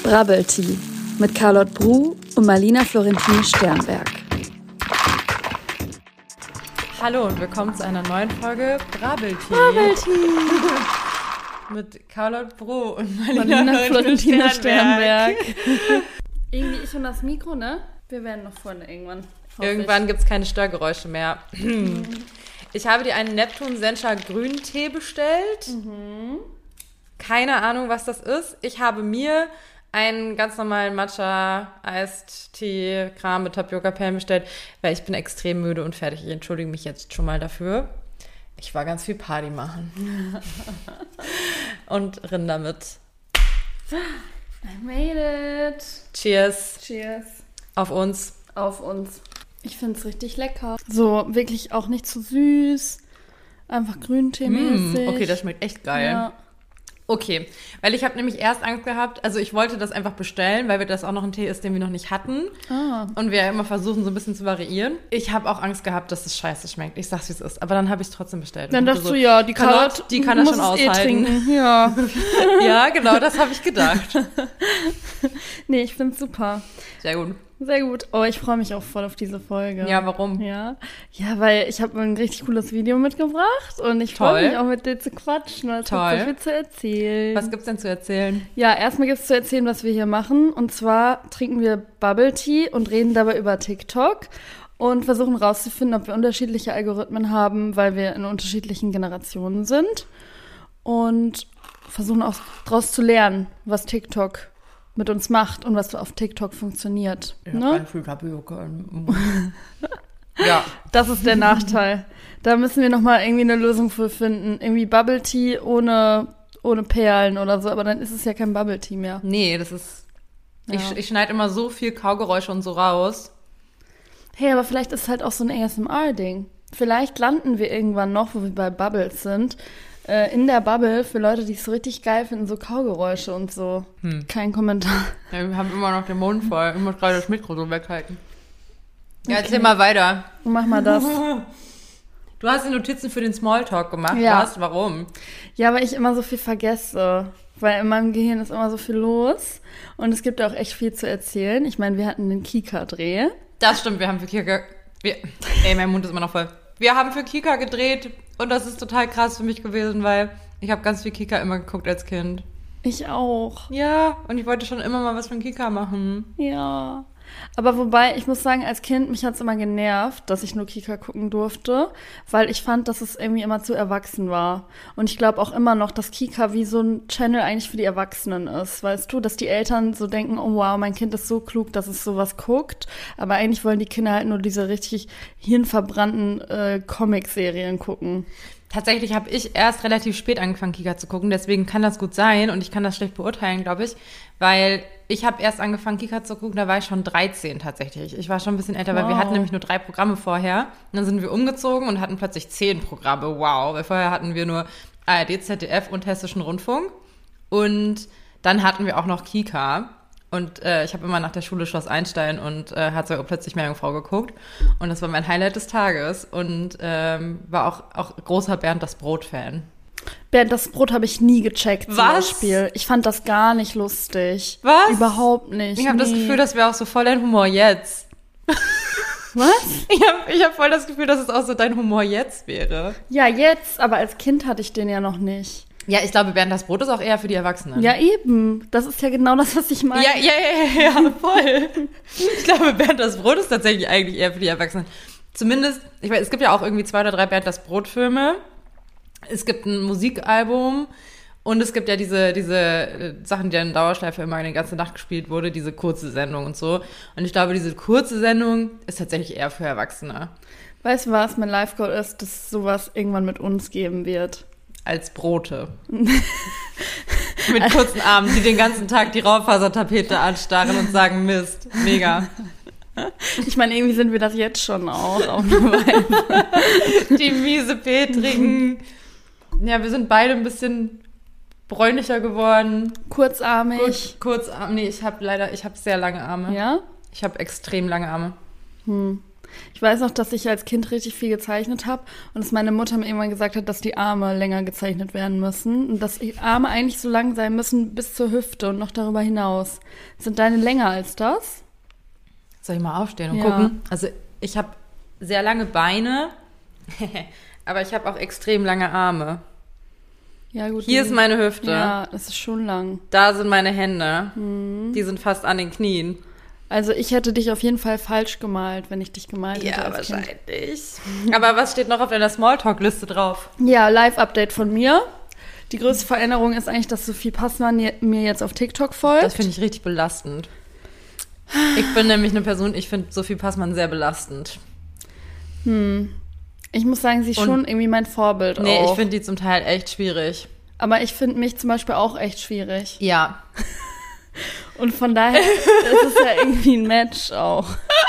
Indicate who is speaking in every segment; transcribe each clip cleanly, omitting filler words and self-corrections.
Speaker 1: Bubble Tea mit Carlotte Bruh und Marlina Florentine Sternberg.
Speaker 2: Hallo und willkommen zu einer neuen Folge Bubble Tea.
Speaker 1: Bubble Tea
Speaker 2: mit Carlotte Bruh und
Speaker 1: Marlina Florentine Sternberg. Irgendwie ich und das Mikro, ne? Wir werden noch vorne irgendwann.
Speaker 2: Irgendwann gibt es keine Störgeräusche mehr. Ich habe dir einen Neptun Sencha Grüntee bestellt. Keine Ahnung, was das ist. Ich habe mir einen ganz normalen Matcha-Eistee-Kram mit Tapioca-Perlen bestellt, weil ich bin extrem müde und fertig. Ich entschuldige mich jetzt schon mal dafür. Ich war ganz viel Party machen. Und rinn damit.
Speaker 1: I made it.
Speaker 2: Cheers.
Speaker 1: Cheers.
Speaker 2: Auf uns.
Speaker 1: Auf uns. Ich finde es richtig lecker. So, wirklich auch nicht zu süß. Einfach Grüntee-mäßig.
Speaker 2: Okay, das schmeckt echt geil.
Speaker 1: Ja.
Speaker 2: Okay, weil ich habe nämlich erst Angst gehabt, also ich wollte das einfach bestellen, weil das auch noch ein Tee ist, den wir noch nicht hatten. Und wir ja immer versuchen, so ein bisschen zu variieren. Ich habe auch Angst gehabt, dass es scheiße schmeckt. Ich sag's, wie es ist. Aber dann habe ich es trotzdem bestellt.
Speaker 1: Dann dachtest du, ja, die Carlotte,
Speaker 2: die kann das schon aushalten.
Speaker 1: Ja.
Speaker 2: Ja, genau, das habe ich gedacht.
Speaker 1: Nee, ich find's super.
Speaker 2: Sehr gut.
Speaker 1: Sehr gut. Oh, ich freue mich auch voll auf diese Folge.
Speaker 2: Ja, warum?
Speaker 1: Ja, weil ich habe ein richtig cooles Video mitgebracht und ich freue mich auch mit dir zu quatschen. Es gibt so viel zu erzählen.
Speaker 2: Was gibt's denn zu erzählen?
Speaker 1: Ja, erstmal gibt's zu erzählen, was wir hier machen. Und zwar trinken wir Bubble Tea und reden dabei über TikTok und versuchen rauszufinden, ob wir unterschiedliche Algorithmen haben, weil wir in unterschiedlichen Generationen sind. Und versuchen auch daraus zu lernen, was TikTok mit uns macht und was auf TikTok funktioniert.
Speaker 2: Ich
Speaker 1: ne?
Speaker 2: hab kein viel Tapioca. Ja.
Speaker 1: Das ist der Nachteil. Da müssen wir nochmal irgendwie eine Lösung für finden. Irgendwie Bubble Tea ohne Perlen oder so, aber dann ist es ja kein Bubble Tea mehr.
Speaker 2: Nee, das ist...
Speaker 1: Ja.
Speaker 2: Ich schneide immer so viel Kaugeräusche und so raus.
Speaker 1: Hey, aber vielleicht ist es halt auch so ein ASMR-Ding. Vielleicht landen wir irgendwann noch, wo wir bei Bubbles sind, in der Bubble für Leute, die es so richtig geil finden, so Kaugeräusche und so. Kein Kommentar.
Speaker 2: Ja, wir haben immer noch den Mund voll. Ich muss gerade das Mikro so weghalten. Ja, erzähl mal weiter.
Speaker 1: Mach mal das.
Speaker 2: Du hast die Notizen für den Smalltalk gemacht.
Speaker 1: Ja.
Speaker 2: Was? Warum?
Speaker 1: Ja, weil ich immer so viel vergesse. Weil in meinem Gehirn ist immer so viel los. Und es gibt auch echt viel zu erzählen. Ich meine, wir hatten den Kika-Dreh.
Speaker 2: Das stimmt, wir haben für Kika... Ey, mein Mund ist immer noch voll. Wir haben für Kika gedreht und das ist total krass für mich gewesen, weil ich habe ganz viel Kika immer geguckt als Kind.
Speaker 1: Ich auch.
Speaker 2: Ja, und ich wollte schon immer mal was von Kika machen.
Speaker 1: Ja. Aber wobei, ich muss sagen, als Kind, mich hat's immer genervt, dass ich nur Kika gucken durfte, weil ich fand, dass es irgendwie immer zu erwachsen war. Und ich glaube auch immer noch, dass Kika wie so ein Channel eigentlich für die Erwachsenen ist. Weißt du, dass die Eltern so denken, oh wow, mein Kind ist so klug, dass es sowas guckt. Aber eigentlich wollen die Kinder halt nur diese richtig hirnverbrannten Comic-Serien gucken.
Speaker 2: Tatsächlich habe ich erst relativ spät angefangen, Kika zu gucken, deswegen kann das gut sein und ich kann das schlecht beurteilen, glaube ich, weil ich habe erst angefangen, Kika zu gucken, da war ich schon 13 tatsächlich. Ich war schon ein bisschen älter, weil wir hatten nämlich nur 3 Programme vorher. Und dann sind wir umgezogen und hatten plötzlich 10 Programme, wow, weil vorher hatten wir nur ARD, ZDF und Hessischen Rundfunk und dann hatten wir auch noch Kika. Und ich habe immer nach der Schule Schloss Einstein und Herzog plötzlich Meerjungfrau geguckt. Und das war mein Highlight des Tages. Und war auch großer Bernd das Brot-Fan.
Speaker 1: Bernd das Brot habe ich nie gecheckt zum
Speaker 2: Was?
Speaker 1: Beispiel. Ich fand das gar nicht lustig.
Speaker 2: Was?
Speaker 1: Überhaupt nicht.
Speaker 2: Ich habe das Gefühl, das wäre auch so voll dein Humor jetzt.
Speaker 1: Was?
Speaker 2: Ich hab voll das Gefühl, dass es auch so dein Humor jetzt wäre.
Speaker 1: Ja, jetzt, aber als Kind hatte ich den ja noch nicht.
Speaker 2: Ja, ich glaube, Bernd das Brot ist auch eher für die Erwachsenen.
Speaker 1: Ja, eben. Das ist ja genau das, was ich meine.
Speaker 2: Ja, voll. Ich glaube, Bernd das Brot ist tatsächlich eigentlich eher für die Erwachsenen. Zumindest, ich weiß, es gibt ja auch irgendwie 2 oder 3 Bernd das Brot-Filme. Es gibt ein Musikalbum und es gibt ja diese Sachen, die in Dauerschleife immer eine ganze Nacht gespielt wurde, diese kurze Sendung und so. Und ich glaube, diese kurze Sendung ist tatsächlich eher für Erwachsene.
Speaker 1: Weißt du was, mein Life-Goal ist, dass es sowas irgendwann mit uns geben wird.
Speaker 2: Als Brote. Mit kurzen Armen, die den ganzen Tag die Raufasertapete anstarren und sagen, Mist, mega.
Speaker 1: Ich meine, irgendwie sind wir das jetzt schon auch auf eine Weise.
Speaker 2: Die miese Petrigen. Ja, wir sind beide ein bisschen bräunlicher geworden.
Speaker 1: Kurzarmig.
Speaker 2: Kurzarm. Nee, ich habe sehr lange Arme.
Speaker 1: Ja?
Speaker 2: Ich habe extrem lange Arme.
Speaker 1: Ich weiß noch, dass ich als Kind richtig viel gezeichnet habe und dass meine Mutter mir irgendwann gesagt hat, dass die Arme länger gezeichnet werden müssen und dass die Arme eigentlich so lang sein müssen bis zur Hüfte und noch darüber hinaus. Sind deine länger als das?
Speaker 2: Soll ich mal aufstehen und
Speaker 1: Ja.
Speaker 2: gucken? Also ich habe sehr lange Beine, aber ich habe auch extrem lange Arme.
Speaker 1: Ja, gut.
Speaker 2: Hier ist meine Hüfte.
Speaker 1: Ja, das ist schon lang.
Speaker 2: Da sind meine Hände. Die sind fast an den Knien.
Speaker 1: Also ich hätte dich auf jeden Fall falsch gemalt, wenn ich dich gemalt hätte als Kind.
Speaker 2: wahrscheinlich. Aber was steht noch auf deiner Smalltalk-Liste drauf?
Speaker 1: Ja, Live-Update von mir. Die größte Veränderung ist eigentlich, dass Sophie Passmann mir jetzt auf TikTok folgt.
Speaker 2: Das finde ich richtig belastend. Ich bin nämlich eine Person, ich finde Sophie Passmann sehr belastend.
Speaker 1: Ich muss sagen, sie ist
Speaker 2: Und-
Speaker 1: schon irgendwie mein Vorbild
Speaker 2: Nee,
Speaker 1: auch.
Speaker 2: ich finde die zum Teil echt schwierig.
Speaker 1: Aber ich finde mich zum Beispiel auch echt schwierig.
Speaker 2: Ja.
Speaker 1: Und von daher ist es ja irgendwie ein Match auch.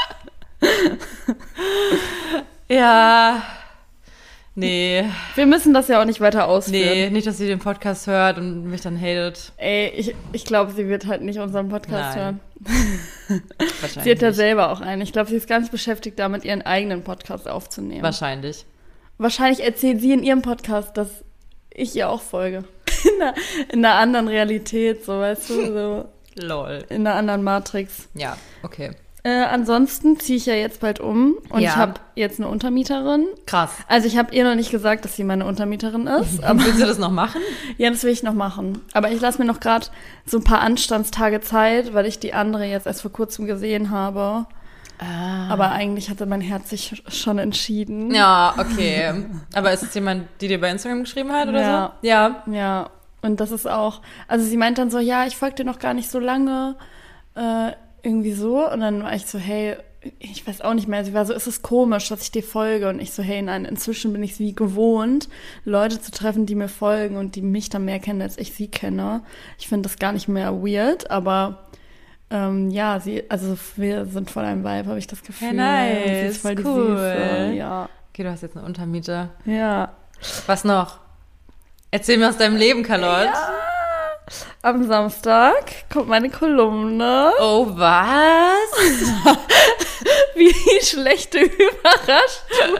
Speaker 2: Ja. Nee.
Speaker 1: Wir müssen das ja auch nicht weiter ausführen.
Speaker 2: Nee, nicht, dass sie den Podcast hört und mich dann hatet.
Speaker 1: Ey, ich glaube, sie wird halt nicht unseren Podcast
Speaker 2: Nein.
Speaker 1: hören.
Speaker 2: Wahrscheinlich.
Speaker 1: Sie hat ja selber auch einen. Ich glaube, sie ist ganz beschäftigt damit, ihren eigenen Podcast aufzunehmen.
Speaker 2: Wahrscheinlich.
Speaker 1: Wahrscheinlich erzählt sie in ihrem Podcast, dass ich ihr auch folge. In einer anderen Realität, so weißt du, so
Speaker 2: Lol.
Speaker 1: in einer anderen Matrix.
Speaker 2: Ja, okay.
Speaker 1: Ansonsten ziehe ich ja jetzt bald um und
Speaker 2: Ja.
Speaker 1: ich habe jetzt eine Untermieterin.
Speaker 2: Krass.
Speaker 1: Also ich habe ihr noch nicht gesagt, dass sie meine Untermieterin ist, aber
Speaker 2: Willst du das noch machen?
Speaker 1: ja, das will ich noch machen. Aber ich lasse mir noch gerade so ein paar Anstandstage Zeit, weil ich die andere jetzt erst vor kurzem gesehen habe. Aber eigentlich hatte mein Herz sich schon entschieden.
Speaker 2: Ja, okay. Aber ist es jemand, die dir bei Instagram geschrieben hat oder
Speaker 1: Ja.
Speaker 2: so? Ja.
Speaker 1: Ja, und das ist auch, also sie meint dann so, ja, ich folge dir noch gar nicht so lange, irgendwie so. Und dann war ich so, hey, ich weiß auch nicht mehr. Sie war so, ist es komisch, dass ich dir folge? Und ich so, hey, nein, inzwischen bin ich es wie gewohnt, Leute zu treffen, die mir folgen und die mich dann mehr kennen, als ich sie kenne. Ich finde das gar nicht mehr weird, aber ja, wir sind voll einem Vibe, habe ich das Gefühl.
Speaker 2: Hey, nice,
Speaker 1: Sie ist voll die
Speaker 2: cool.
Speaker 1: Süße. Ja.
Speaker 2: Okay, du hast jetzt eine Untermiete.
Speaker 1: Ja.
Speaker 2: Was noch? Erzähl mir aus deinem Leben, Carlotte.
Speaker 1: Ja. Am Samstag kommt meine Kolumne.
Speaker 2: Oh, was?
Speaker 1: Wie schlechte Überraschung.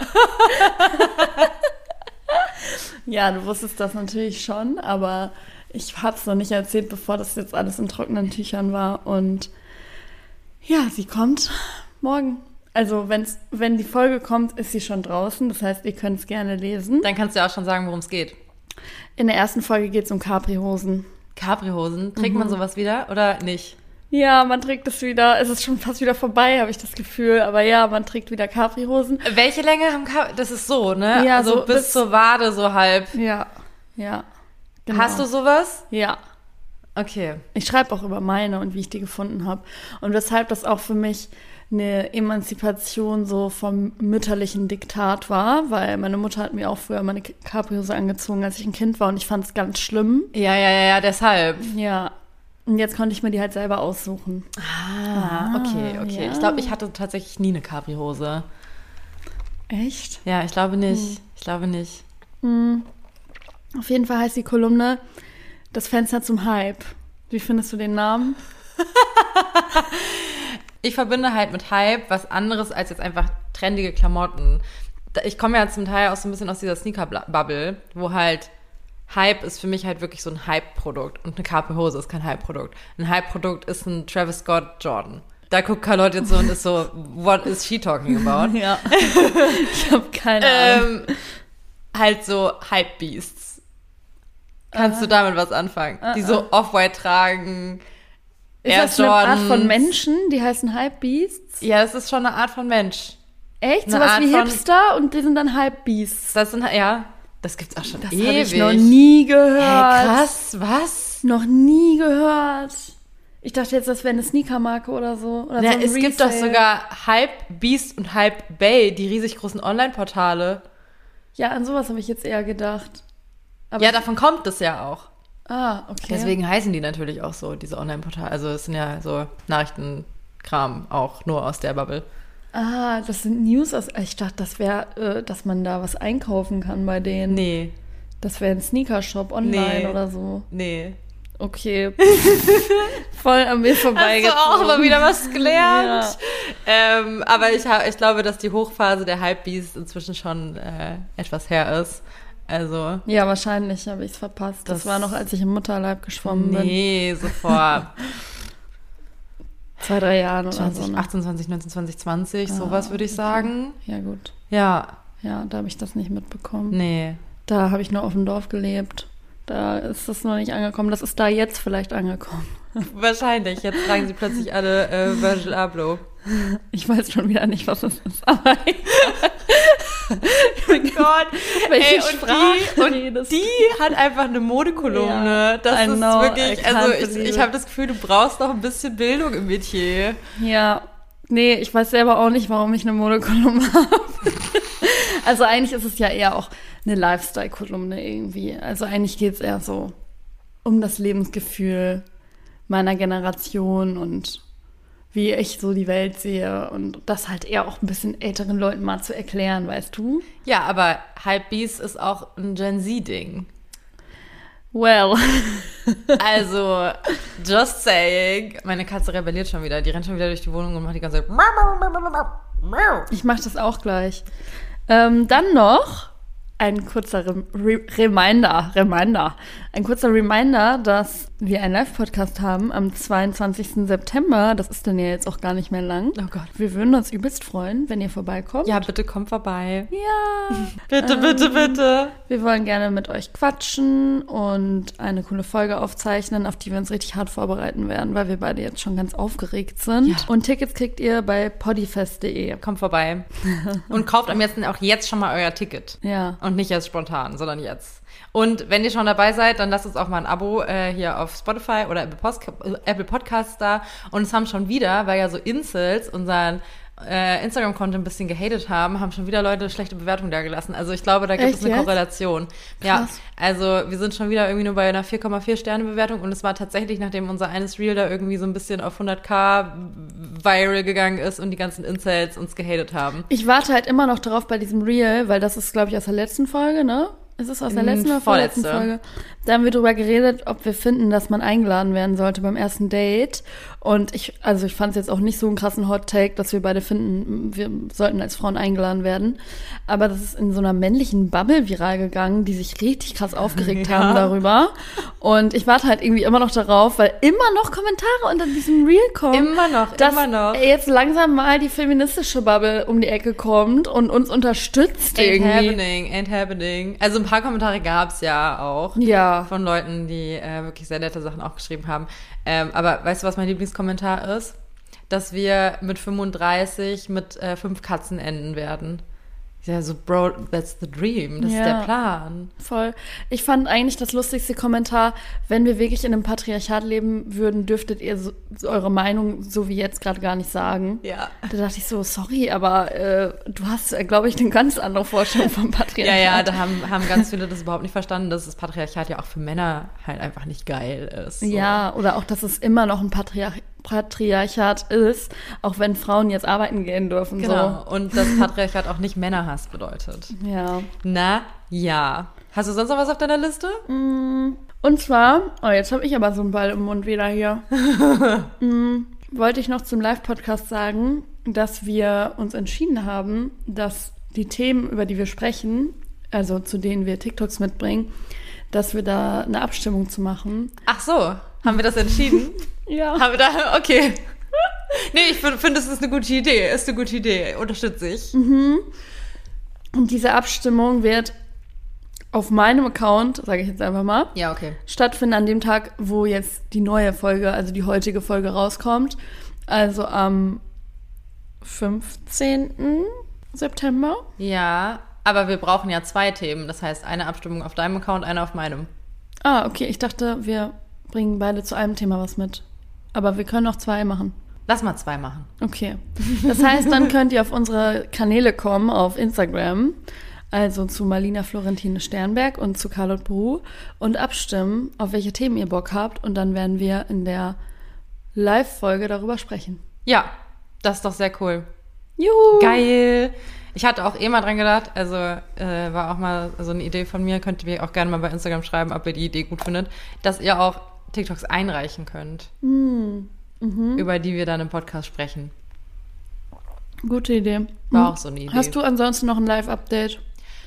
Speaker 1: Ja, du wusstest das natürlich schon, aber ich habe es noch nicht erzählt, bevor das jetzt alles in trockenen Tüchern war. Und ja, sie kommt morgen. Also wenn die Folge kommt, ist sie schon draußen. Das heißt, ihr könnt es gerne lesen.
Speaker 2: Dann kannst du ja auch schon sagen, worum es geht.
Speaker 1: In der ersten Folge geht es um Capri-Hosen.
Speaker 2: Capri-Hosen, trägt man sowas wieder oder nicht?
Speaker 1: Ja, man trägt es wieder. Es ist schon fast wieder vorbei, habe ich das Gefühl. Aber ja, man trägt wieder Capri-Hosen.
Speaker 2: Welche Länge haben Capri? Das ist so, ne?
Speaker 1: Ja,
Speaker 2: also
Speaker 1: so
Speaker 2: bis zur Wade so halb.
Speaker 1: Ja, ja. Genau.
Speaker 2: Hast du sowas?
Speaker 1: Ja.
Speaker 2: Okay.
Speaker 1: Ich schreibe auch über meine und wie ich die gefunden habe. Und weshalb das auch für mich eine Emanzipation so vom mütterlichen Diktat war, weil meine Mutter hat mir auch früher meine Capri-Hose angezogen, als ich ein Kind war und ich fand es ganz schlimm.
Speaker 2: Ja, deshalb.
Speaker 1: Ja. Und jetzt konnte ich mir die halt selber aussuchen.
Speaker 2: Okay.
Speaker 1: ja.
Speaker 2: Ich glaube, ich hatte tatsächlich nie eine Capri-Hose.
Speaker 1: Echt?
Speaker 2: Ja, ich glaube nicht. Ich glaube nicht.
Speaker 1: Auf jeden Fall heißt die Kolumne Das Fenster zum Hype. Wie findest du den Namen?
Speaker 2: Ich verbinde halt mit Hype was anderes als jetzt einfach trendige Klamotten. Ich komme ja zum Teil auch so ein bisschen aus dieser Sneaker-Bubble, wo halt Hype ist für mich halt wirklich so ein Hype-Produkt. Und eine Capri-Hose ist kein Hype-Produkt. Ein Hype-Produkt ist ein Travis Scott Jordan. Da guckt Carlotte jetzt so und ist so, what is she talking about?
Speaker 1: Ja. Ich habe keine Ahnung.
Speaker 2: Halt so Hype-Beasts. Kannst du damit was anfangen? Die so Off-White tragen,
Speaker 1: Ist
Speaker 2: Air
Speaker 1: das eine Art
Speaker 2: Jordans.
Speaker 1: von Menschen, die heißen Hypebeasts?
Speaker 2: Ja, das ist schon eine Art von Mensch.
Speaker 1: Echt?
Speaker 2: Eine
Speaker 1: Sowas
Speaker 2: Art
Speaker 1: wie
Speaker 2: von-
Speaker 1: Hipster und die sind dann Hypebeasts.
Speaker 2: Das sind, ja, das gibt's auch schon
Speaker 1: Das
Speaker 2: ewig.
Speaker 1: habe ich noch nie gehört.
Speaker 2: Hey, krass, was?
Speaker 1: Noch nie gehört. Ich dachte jetzt, das wäre eine Sneakermarke oder so. Oder
Speaker 2: Ja,
Speaker 1: so ein
Speaker 2: es gibt doch
Speaker 1: Resale.
Speaker 2: sogar Hype Beast und Hype Bay, die riesig großen Online-Portale.
Speaker 1: Ja, an sowas habe ich jetzt eher gedacht. Aber
Speaker 2: Ja, davon kommt es ja auch.
Speaker 1: okay.
Speaker 2: Deswegen heißen die natürlich auch so, diese Online-Portale. Also es sind ja so Nachrichtenkram auch nur aus der Bubble.
Speaker 1: Das sind News aus. Ich dachte, das wäre, dass man da was einkaufen kann bei denen.
Speaker 2: Nee,
Speaker 1: Das wäre ein Sneakershop online
Speaker 2: Nee.
Speaker 1: oder so.
Speaker 2: nee.
Speaker 1: Okay. Voll an mir vorbeigezogen.
Speaker 2: Hast du auch mal wieder was gelernt? Ja. Aber ich glaube, dass die Hochphase der Hypebeast inzwischen schon etwas her ist. Also.
Speaker 1: Ja, wahrscheinlich habe ich es verpasst. Das war noch, als ich im Mutterleib geschwommen bin.
Speaker 2: Nee, sofort.
Speaker 1: 2, 3 Jahren oder
Speaker 2: 20,
Speaker 1: so. Ne?
Speaker 2: 18, 20, 19, 20, 20, sowas würde ich sagen.
Speaker 1: Ja, gut.
Speaker 2: Ja.
Speaker 1: Ja, da habe ich das nicht mitbekommen.
Speaker 2: Nee.
Speaker 1: Da habe ich nur auf dem Dorf gelebt. Da ist das noch nicht angekommen. Das ist da jetzt vielleicht angekommen.
Speaker 2: Wahrscheinlich. Jetzt tragen sie plötzlich alle Virgil Abloh.
Speaker 1: Ich weiß schon wieder nicht, was es ist. Aber
Speaker 2: oh Gott. Ey, und die hat einfach eine Modekolumne. Ja, das ist wirklich, also ich habe das Gefühl, du brauchst noch ein bisschen Bildung im Metier.
Speaker 1: Ja. Nee, ich weiß selber auch nicht, warum ich eine Modekolumne habe. Also eigentlich ist es ja eher auch eine Lifestyle-Kolumne irgendwie. Also eigentlich geht es eher so um das Lebensgefühl meiner Generation und wie ich so die Welt sehe und das halt eher auch ein bisschen älteren Leuten mal zu erklären, weißt du?
Speaker 2: Ja, aber Hypebeast ist auch ein Gen Z-Ding.
Speaker 1: Well.
Speaker 2: Also, just saying. Meine Katze rebelliert schon wieder. Die rennt schon wieder durch die Wohnung und macht die ganze Zeit.
Speaker 1: Ich mach das auch gleich. Dann noch ein kurzer Reminder. Ein kurzer Reminder, dass wir einen Live-Podcast haben am 22. September. Das ist dann ja jetzt auch gar nicht mehr lang.
Speaker 2: Oh Gott.
Speaker 1: Wir würden uns übelst freuen, wenn ihr vorbeikommt.
Speaker 2: Ja, bitte kommt vorbei.
Speaker 1: Ja.
Speaker 2: Bitte.
Speaker 1: Wir wollen gerne mit euch quatschen und eine coole Folge aufzeichnen, auf die wir uns richtig hart vorbereiten werden, weil wir beide jetzt schon ganz aufgeregt sind. Ja. Und Tickets kriegt ihr bei podifest.de.
Speaker 2: Kommt vorbei. Und kauft am besten auch jetzt schon mal euer Ticket.
Speaker 1: Ja.
Speaker 2: Und nicht erst spontan, sondern jetzt. Und wenn ihr schon dabei seid, dann lasst uns auch mal ein Abo hier auf Spotify oder Apple Podcasts da. Und es haben schon wieder, weil ja so Incels unseren Instagram-Konto ein bisschen gehatet haben schon wieder Leute schlechte Bewertungen da gelassen. Also ich glaube, da gibt es eine Korrelation. Krass. Ja, also wir sind schon wieder irgendwie nur bei einer 4,4 Sterne-Bewertung und es war tatsächlich, nachdem unser eines Reel da irgendwie so ein bisschen auf 100.000 viral gegangen ist und die ganzen Incels uns gehatet haben.
Speaker 1: Ich warte halt immer noch darauf bei diesem Reel, weil das ist, glaube ich, aus der letzten Folge, ne? Ist es aus der letzten oder vorletzten Folge? Da haben wir drüber geredet, ob wir finden, dass man eingeladen werden sollte beim ersten Date. Und ich fand es jetzt auch nicht so einen krassen Hot-Take, dass wir beide finden, wir sollten als Frauen eingeladen werden. Aber das ist in so einer männlichen Bubble viral gegangen, die sich richtig krass aufgeregt haben darüber. Und ich warte halt irgendwie immer noch darauf, weil immer noch Kommentare unter diesem Reel kommen.
Speaker 2: Immer noch.
Speaker 1: Dass jetzt langsam mal die feministische Bubble um die Ecke kommt und uns unterstützt irgendwie.
Speaker 2: Ain't happening. Also ein paar Kommentare gab's ja auch.
Speaker 1: Ja.
Speaker 2: Von Leuten, die wirklich sehr nette Sachen auch geschrieben haben. Aber weißt du, was mein Lieblingskommentar ist? Dass wir mit 35 mit 5 Katzen enden werden. Ja, so, Bro, that's the dream. Das ist der Plan.
Speaker 1: Voll. Ich fand eigentlich das lustigste Kommentar, wenn wir wirklich in einem Patriarchat leben würden, dürftet ihr so eure Meinung so wie jetzt gerade gar nicht sagen.
Speaker 2: Ja.
Speaker 1: Da dachte ich so, sorry, aber du hast, glaube ich, eine ganz andere Vorstellung vom Patriarchat.
Speaker 2: Ja, da haben ganz viele das überhaupt nicht verstanden, dass das Patriarchat ja auch für Männer halt einfach nicht geil ist. So.
Speaker 1: Ja, oder auch, dass es immer noch ein Patriarchat ist, auch wenn Frauen jetzt arbeiten gehen dürfen.
Speaker 2: Genau,
Speaker 1: so.
Speaker 2: Und das Patriarchat auch nicht Männerhass bedeutet.
Speaker 1: Ja.
Speaker 2: Na, ja. Hast du sonst noch was auf deiner Liste?
Speaker 1: Und zwar, jetzt habe ich aber so einen Ball im Mund wieder hier. Wollte ich noch zum Live-Podcast sagen, dass wir uns entschieden haben, dass die Themen, über die wir sprechen, also zu denen wir TikToks mitbringen, dass wir da eine Abstimmung zu machen.
Speaker 2: Ach so, haben wir das entschieden?
Speaker 1: Ja.
Speaker 2: Haben wir da, okay. Nee, ich finde, es ist eine gute Idee. Unterstütze ich.
Speaker 1: Und diese Abstimmung wird auf meinem Account, sage ich jetzt einfach mal,
Speaker 2: ja, okay,
Speaker 1: stattfinden an dem Tag, wo jetzt die neue Folge, also die heutige Folge rauskommt. Also am 15. September.
Speaker 2: Ja, aber wir brauchen ja 2 Themen. Das heißt, eine Abstimmung auf deinem Account, eine auf meinem.
Speaker 1: Ah, okay. Ich dachte, wir bringen beide zu einem Thema was mit. Aber wir können auch 2 machen.
Speaker 2: Lass mal 2 machen.
Speaker 1: Okay. Das heißt, dann könnt ihr auf unsere Kanäle kommen, auf Instagram, also zu Marlina Florentine Sternberg und zu Carlotte Bru und abstimmen, auf welche Themen ihr Bock habt. Und dann werden wir in der Live-Folge darüber sprechen.
Speaker 2: Ja, das ist doch sehr cool.
Speaker 1: Juhu!
Speaker 2: Geil! Ich hatte auch mal dran gedacht, also war auch mal so eine Idee von mir, könnt ihr mir auch gerne mal bei Instagram schreiben, ob ihr die Idee gut findet, dass ihr auch TikToks einreichen könnt. Über die wir dann im Podcast sprechen.
Speaker 1: Gute Idee.
Speaker 2: War auch so eine Idee.
Speaker 1: Hast du ansonsten noch ein Live-Update?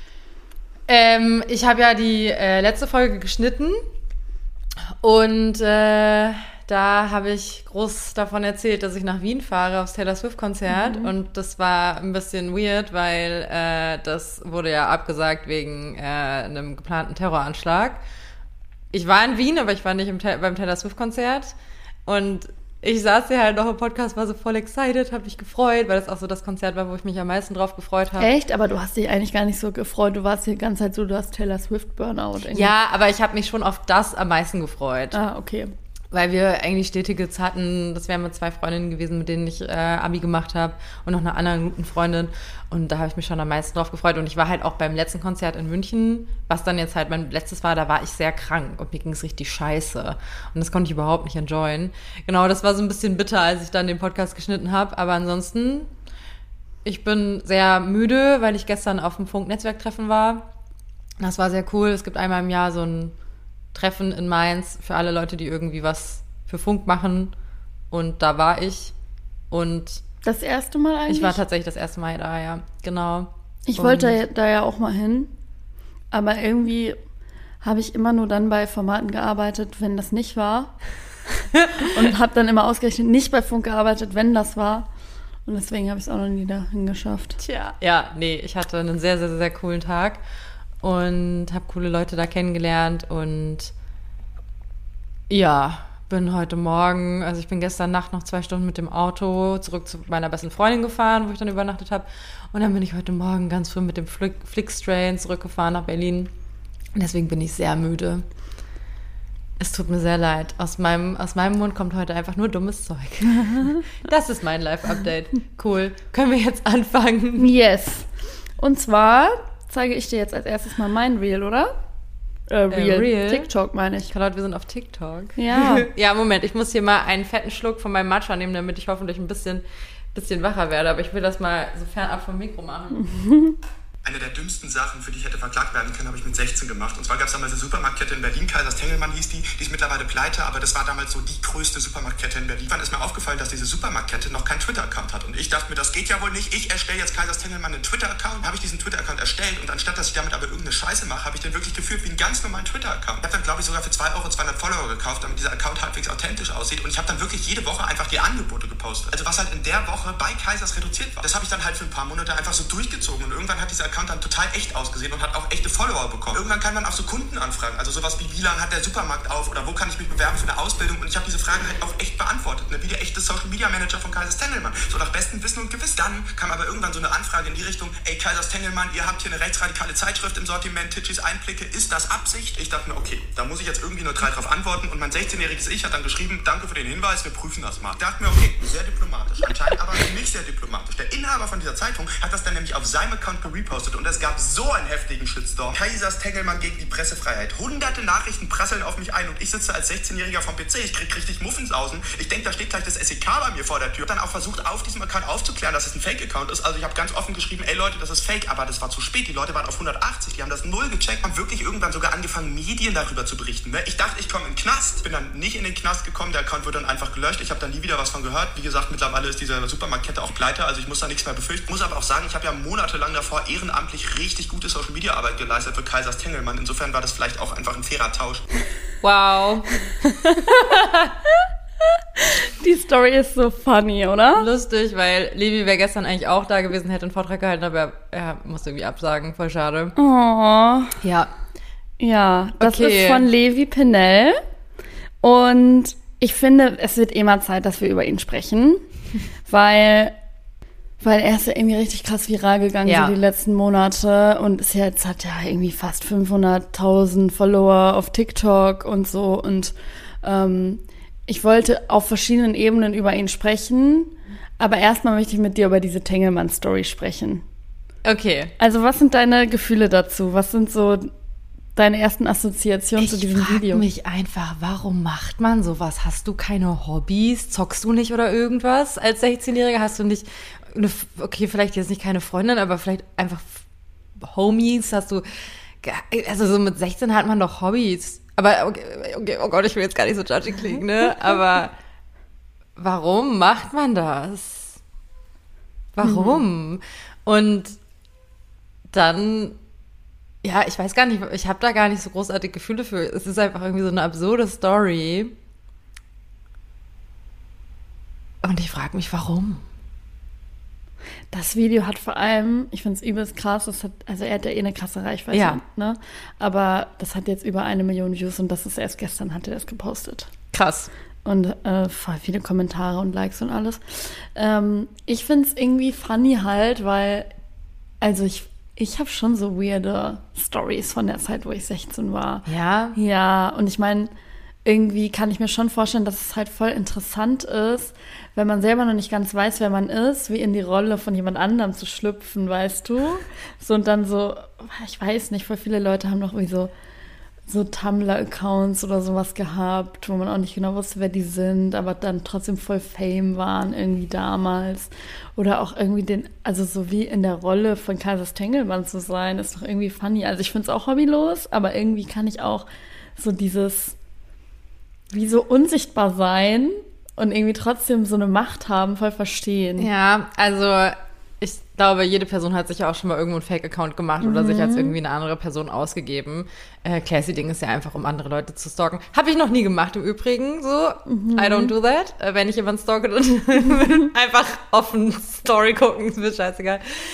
Speaker 2: Ich habe ja die letzte Folge geschnitten und da habe ich groß davon erzählt, dass ich nach Wien fahre aufs Taylor Swift-Konzert und das war ein bisschen weird, weil das wurde ja abgesagt wegen einem geplanten Terroranschlag. Ich war in Wien, aber ich war nicht beim Taylor Swift-Konzert und ich saß hier halt noch im Podcast, war so voll excited, habe mich gefreut, weil das auch so das Konzert war, wo ich mich am meisten drauf gefreut habe.
Speaker 1: Echt? Aber du hast dich eigentlich gar nicht so gefreut. Du warst die ganze Zeit so, du hast Taylor Swift Burnout. Irgendwie.
Speaker 2: Ja, aber ich habe mich schon auf das am meisten gefreut.
Speaker 1: Ah, okay.
Speaker 2: Weil wir eigentlich stetige hatten, das wären mit 2 Freundinnen gewesen, mit denen ich Abi gemacht habe und noch einer anderen guten Freundin. Und da habe ich mich schon am meisten drauf gefreut. Und ich war halt auch beim letzten Konzert in München, was dann jetzt halt mein letztes war, da war ich sehr krank und mir ging es richtig scheiße. Und das konnte ich überhaupt nicht enjoyen. Genau, das war so ein bisschen bitter, als ich dann den Podcast geschnitten habe. Aber ansonsten, ich bin sehr müde, weil ich gestern auf dem Funk-Netzwerktreffen war. Das war sehr cool. Es gibt einmal im Jahr so ein Treffen in Mainz für alle Leute, die irgendwie was für Funk machen. Und da war ich. Und
Speaker 1: das erste Mal eigentlich?
Speaker 2: Ich war tatsächlich das erste Mal da, ja. Genau.
Speaker 1: Ich wollte da ja auch mal hin. Aber irgendwie habe ich immer nur dann bei Formaten gearbeitet, wenn das nicht war. Und habe dann immer ausgerechnet nicht bei Funk gearbeitet, wenn das war. Und deswegen habe ich es auch noch nie dahin geschafft.
Speaker 2: Tja. Ja, nee, ich hatte einen sehr, sehr, sehr coolen Tag. Und habe coole Leute da kennengelernt und ja, bin heute Morgen, also ich bin gestern Nacht noch 2 Stunden mit dem Auto zurück zu meiner besten Freundin gefahren, wo ich dann übernachtet habe. Und dann bin ich heute Morgen ganz früh mit dem Flixtrain zurückgefahren nach Berlin. Und deswegen bin ich sehr müde. Es tut mir sehr leid. Aus meinem Mund kommt heute einfach nur dummes Zeug. Das ist mein Live-Update. Cool. Können wir jetzt anfangen?
Speaker 1: Yes. Und zwar zeige ich dir jetzt als erstes mal mein Reel, oder?
Speaker 2: Reel?
Speaker 1: TikTok meine ich.
Speaker 2: Carlotte, wir sind auf TikTok.
Speaker 1: Ja.
Speaker 2: Ja, Moment, ich muss hier mal einen fetten Schluck von meinem Matcha nehmen, damit ich hoffentlich ein bisschen wacher werde. Aber ich will das mal so fernab vom Mikro machen.
Speaker 3: Eine der dümmsten Sachen, für die ich hätte verklagt werden können, habe ich mit 16 gemacht. Und zwar gab es damals eine Supermarktkette in Berlin, Kaisers Tengelmann hieß die ist mittlerweile pleite, aber das war damals so die größte Supermarktkette in Berlin. Dann ist mir aufgefallen, dass diese Supermarktkette noch keinen Twitter-Account hat. Und ich dachte mir, das geht ja wohl nicht. Ich erstelle jetzt Kaisers Tengelmann einen Twitter-Account. Habe ich diesen Twitter-Account erstellt und anstatt, dass ich damit aber irgendeine Scheiße mache, habe ich den wirklich geführt wie einen ganz normalen Twitter-Account. Ich habe dann, glaube ich, sogar für 2 Euro 200 Follower gekauft, damit dieser Account halbwegs authentisch aussieht. Und ich habe dann wirklich jede Woche einfach die Angebote gepostet. Also was halt in der Woche bei Kaisers reduziert war. Das habe ich dann halt für ein paar Monate einfach so durchgezogen. Und irgendwann hat dieser Account dann total echt ausgesehen und hat auch echte Follower bekommen. Irgendwann kann man auch so Kundenanfragen, also sowas wie lange hat der Supermarkt auf oder wo kann ich mich bewerben für eine Ausbildung, und ich habe diese Fragen halt auch echt beantwortet, ne? Wie der echte Social Media Manager von Kaisers Tengelmann, so nach bestem Wissen und Gewissen. Dann kam aber irgendwann so eine Anfrage in die Richtung, ey Kaisers Tengelmann, ihr habt hier eine rechtsradikale Zeitschrift im Sortiment, Titschis Einblicke, ist das Absicht? Ich dachte mir, okay, da muss ich jetzt irgendwie neutral drauf antworten, und mein 16-jähriges Ich hat dann geschrieben, danke für den Hinweis, wir prüfen das mal. Ich dachte mir, okay, sehr diplomatisch, anscheinend aber nicht sehr diplomatisch. Der Inhaber von dieser Zeitung hat das dann nämlich auf seinem Account gerepostet und es gab so einen heftigen Shitstorm. Kaisers Tengelmann gegen die Pressefreiheit. Hunderte Nachrichten prasseln auf mich ein und ich sitze als 16-Jähriger vom PC. Ich krieg richtig Muffensausen. Ich denke, da steht gleich das SEK bei mir vor der Tür. Dann auch versucht, auf diesem Account aufzuklären, dass es ein Fake-Account ist. Also ich habe ganz offen geschrieben, ey Leute, das ist Fake, aber das war zu spät. Die Leute waren auf 180, die haben das null gecheckt, haben wirklich irgendwann sogar angefangen, Medien darüber zu berichten. Ich dachte, ich komme in den Knast. Bin dann nicht in den Knast gekommen, der Account wird dann einfach gelöscht. Ich habe da nie wieder was von gehört. Wie gesagt, mittlerweile ist diese Supermarktkette auch pleite, also ich muss da nichts mehr befürchten. Muss aber auch sagen, ich habe ja monatelang davor ehrenamtlich richtig gute Social-Media-Arbeit geleistet für Kaisers Tengelmann. Insofern war das vielleicht auch einfach ein fairer Tausch.
Speaker 2: Wow.
Speaker 1: Die Story ist so funny, oder?
Speaker 2: Lustig, weil Levi wäre gestern eigentlich auch da gewesen, hätte einen Vortrag gehalten, aber er musste irgendwie absagen. Voll schade.
Speaker 1: Oh.
Speaker 2: Ja.
Speaker 1: Ja, das
Speaker 2: Okay.
Speaker 1: ist von Levi Pennell. Und ich finde, es wird eh mal Zeit, dass wir über ihn sprechen. Weil er ist ja irgendwie richtig krass viral gegangen,
Speaker 2: Ja.
Speaker 1: so die letzten Monate. Und ist jetzt hat ja irgendwie fast 500.000 Follower auf TikTok und so. Und ich wollte auf verschiedenen Ebenen über ihn sprechen. Aber erstmal möchte ich mit dir über diese Tengelmann-Story sprechen.
Speaker 2: Okay.
Speaker 1: Also was sind deine Gefühle dazu? Was sind so deine ersten Assoziationen zu diesem Video?
Speaker 2: Ich frage mich einfach, warum macht man sowas? Hast du keine Hobbys? Zockst du nicht oder irgendwas? Als 16-Jähriger hast du nicht, okay, vielleicht jetzt nicht keine Freundin, aber vielleicht einfach Homies? Hast du, also so mit 16 hat man doch Hobbys. Aber okay, oh Gott, ich will jetzt gar nicht so judgy klingen, ne? Aber warum macht man das? Warum? Und dann, ja, ich weiß gar nicht, ich habe da gar nicht so großartige Gefühle für. Es ist einfach irgendwie so eine absurde Story. Und ich frage mich, warum?
Speaker 1: Das Video hat vor allem, ich finde es übelst krass, also er hat ja eine krasse Reichweite,
Speaker 2: Ja.
Speaker 1: ne? Aber das hat jetzt über 1 Million Views und das ist erst gestern, hat er das gepostet.
Speaker 2: Krass.
Speaker 1: Und voll viele Kommentare und Likes und alles. Ich finde es irgendwie funny halt, weil, also ich habe schon so weirde Stories von der Zeit, wo ich 16 war.
Speaker 2: Ja?
Speaker 1: Ja, und ich meine, irgendwie kann ich mir schon vorstellen, dass es halt voll interessant ist, wenn man selber noch nicht ganz weiß, wer man ist, wie in die Rolle von jemand anderem zu schlüpfen, weißt du? So und dann so, ich weiß nicht, voll viele Leute haben noch irgendwie so Tumblr-Accounts oder sowas gehabt, wo man auch nicht genau wusste, wer die sind, aber dann trotzdem voll Fame waren irgendwie damals. Oder auch irgendwie also so wie in der Rolle von Kaisers Tengelmann zu sein, ist doch irgendwie funny. Also ich finde es auch hobbylos, aber irgendwie kann ich auch so dieses wie so unsichtbar sein und irgendwie trotzdem so eine Macht haben, voll verstehen.
Speaker 2: Ja, also ich glaube, jede Person hat sich ja auch schon mal irgendwo einen Fake-Account gemacht oder sich als irgendwie eine andere Person ausgegeben. Classy Ding ist ja einfach, um andere Leute zu stalken. Habe ich noch nie gemacht im Übrigen, so. I don't do that. Wenn ich jemanden stalke, dann einfach offen Story gucken, ist mir scheißegal.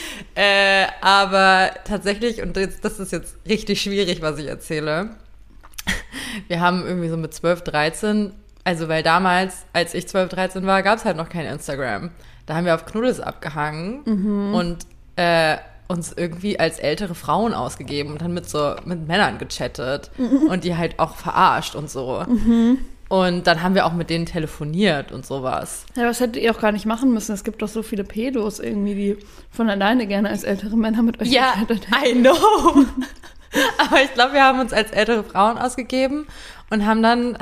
Speaker 2: Aber tatsächlich, und das ist jetzt richtig schwierig, was ich erzähle. Wir haben irgendwie so mit 12, 13, also weil damals, als ich 12, 13 war, gab es halt noch kein Instagram. Da haben wir auf Knuddels abgehangen und uns irgendwie als ältere Frauen ausgegeben und dann mit Männern gechattet und die halt auch verarscht und so. Und dann haben wir auch mit denen telefoniert und sowas.
Speaker 1: Ja, das hättet ihr auch gar nicht machen müssen. Es gibt doch so viele Pedos irgendwie, die von alleine gerne als ältere Männer mit euch gechattet hätten.
Speaker 2: I know. Aber ich glaube, wir haben uns als ältere Frauen ausgegeben und haben dann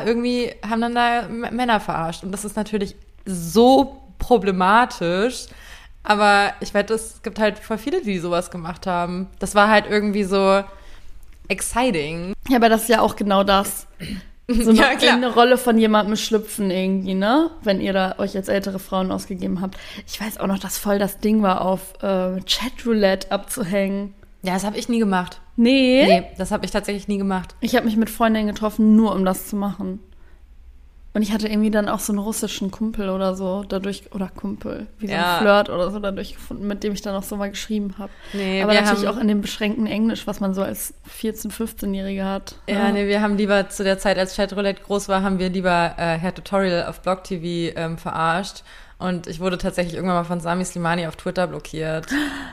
Speaker 2: da Männer verarscht. Und das ist natürlich so problematisch. Aber ich wette, es gibt halt voll viele, die sowas gemacht haben. Das war halt irgendwie so exciting.
Speaker 1: Ja, aber das ist ja auch genau das. So
Speaker 2: Ja,
Speaker 1: eine,
Speaker 2: klar.
Speaker 1: eine Rolle von jemandem schlüpfen irgendwie, ne? Wenn ihr da euch als ältere Frauen ausgegeben habt. Ich weiß auch noch, dass voll das Ding war, auf Chatroulette abzuhängen.
Speaker 2: Ja, das habe ich nie gemacht.
Speaker 1: Nee?
Speaker 2: Nee, das habe ich tatsächlich nie gemacht.
Speaker 1: Ich habe mich mit Freundinnen getroffen, nur um das zu machen. Und ich hatte irgendwie dann auch so einen russischen Kumpel oder so dadurch, oder Kumpel, wie so
Speaker 2: Ja.
Speaker 1: ein Flirt oder so dadurch gefunden, mit dem ich dann auch so mal geschrieben habe.
Speaker 2: Nee,
Speaker 1: aber
Speaker 2: wir
Speaker 1: natürlich
Speaker 2: haben-
Speaker 1: auch in dem beschränkten Englisch, was man so als 14-, 15-Jährige hat.
Speaker 2: Ja, nee, wir haben lieber zu der Zeit, als Chatroulette groß war, haben wir lieber Herr Tutorial auf Blog TV verarscht. Und ich wurde tatsächlich irgendwann mal von Sami Slimani auf Twitter blockiert.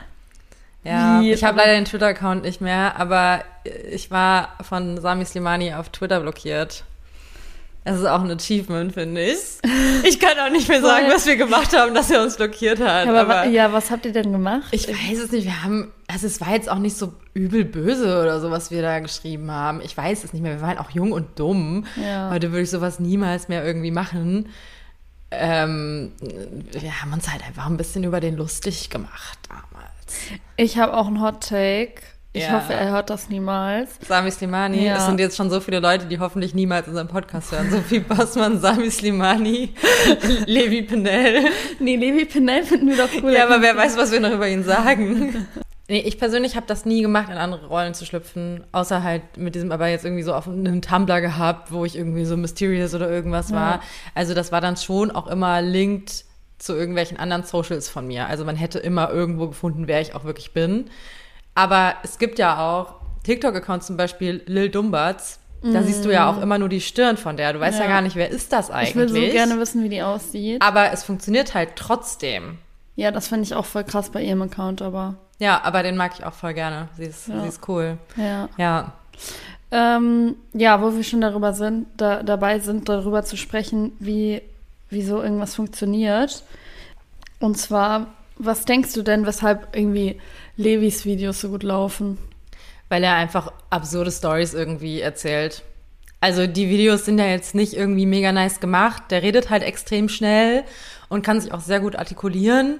Speaker 2: Ja,
Speaker 1: Wie?
Speaker 2: ich habe leider den Twitter-Account nicht mehr, aber ich war von Sami Slimani auf Twitter blockiert. Das ist auch ein Achievement, finde ich. Ich kann auch nicht mehr sagen, was wir gemacht haben, dass er uns blockiert hat.
Speaker 1: Ja, aber ja, was habt ihr denn gemacht?
Speaker 2: Ich weiß es nicht, also es war jetzt auch nicht so übel böse oder so, was wir da geschrieben haben. Ich weiß es nicht mehr, wir waren auch jung und dumm.
Speaker 1: Ja.
Speaker 2: Heute würde ich sowas niemals mehr irgendwie machen. Wir haben uns halt einfach ein bisschen über den lustig gemacht damals.
Speaker 1: Ich habe auch einen Hot Take. Ich
Speaker 2: Ja.
Speaker 1: hoffe, er hört das niemals.
Speaker 2: Sami Slimani,
Speaker 1: Ja.
Speaker 2: es sind jetzt schon so viele Leute, die hoffentlich niemals unseren Podcast hören. Sophie Passmann, Sami Slimani, Levi Pennell.
Speaker 1: Nee, Levi Pennell finden wir doch cool.
Speaker 2: Ja, aber wer weiß, was wir noch über ihn sagen. Nee, ich persönlich habe das nie gemacht, in andere Rollen zu schlüpfen, außer halt mit diesem, aber jetzt irgendwie so auf einem Tumblr gehabt, wo ich irgendwie so mysterious oder irgendwas war. Also das war dann schon auch immer linked zu irgendwelchen anderen Socials von mir. Also man hätte immer irgendwo gefunden, wer ich auch wirklich bin. Aber es gibt ja auch TikTok-Accounts, zum Beispiel Lil Dumbatz. Da siehst du ja auch immer nur die Stirn von der. Du weißt ja gar nicht, wer ist das eigentlich.
Speaker 1: Ich will so gerne wissen, wie die aussieht.
Speaker 2: Aber es funktioniert halt trotzdem.
Speaker 1: Ja, das finde ich auch voll krass bei ihrem Account, aber
Speaker 2: Ja, aber den mag ich auch voll gerne. Sie ist cool.
Speaker 1: ja.
Speaker 2: Ja.
Speaker 1: Ja, wo wir schon darüber sind, dabei sind, darüber zu sprechen, wie so irgendwas funktioniert. Und zwar, was denkst du denn, weshalb irgendwie Levis Videos so gut laufen?
Speaker 2: Weil er einfach absurde Stories irgendwie erzählt. Also die Videos sind ja jetzt nicht irgendwie mega nice gemacht. Der redet halt extrem schnell und kann sich auch sehr gut artikulieren.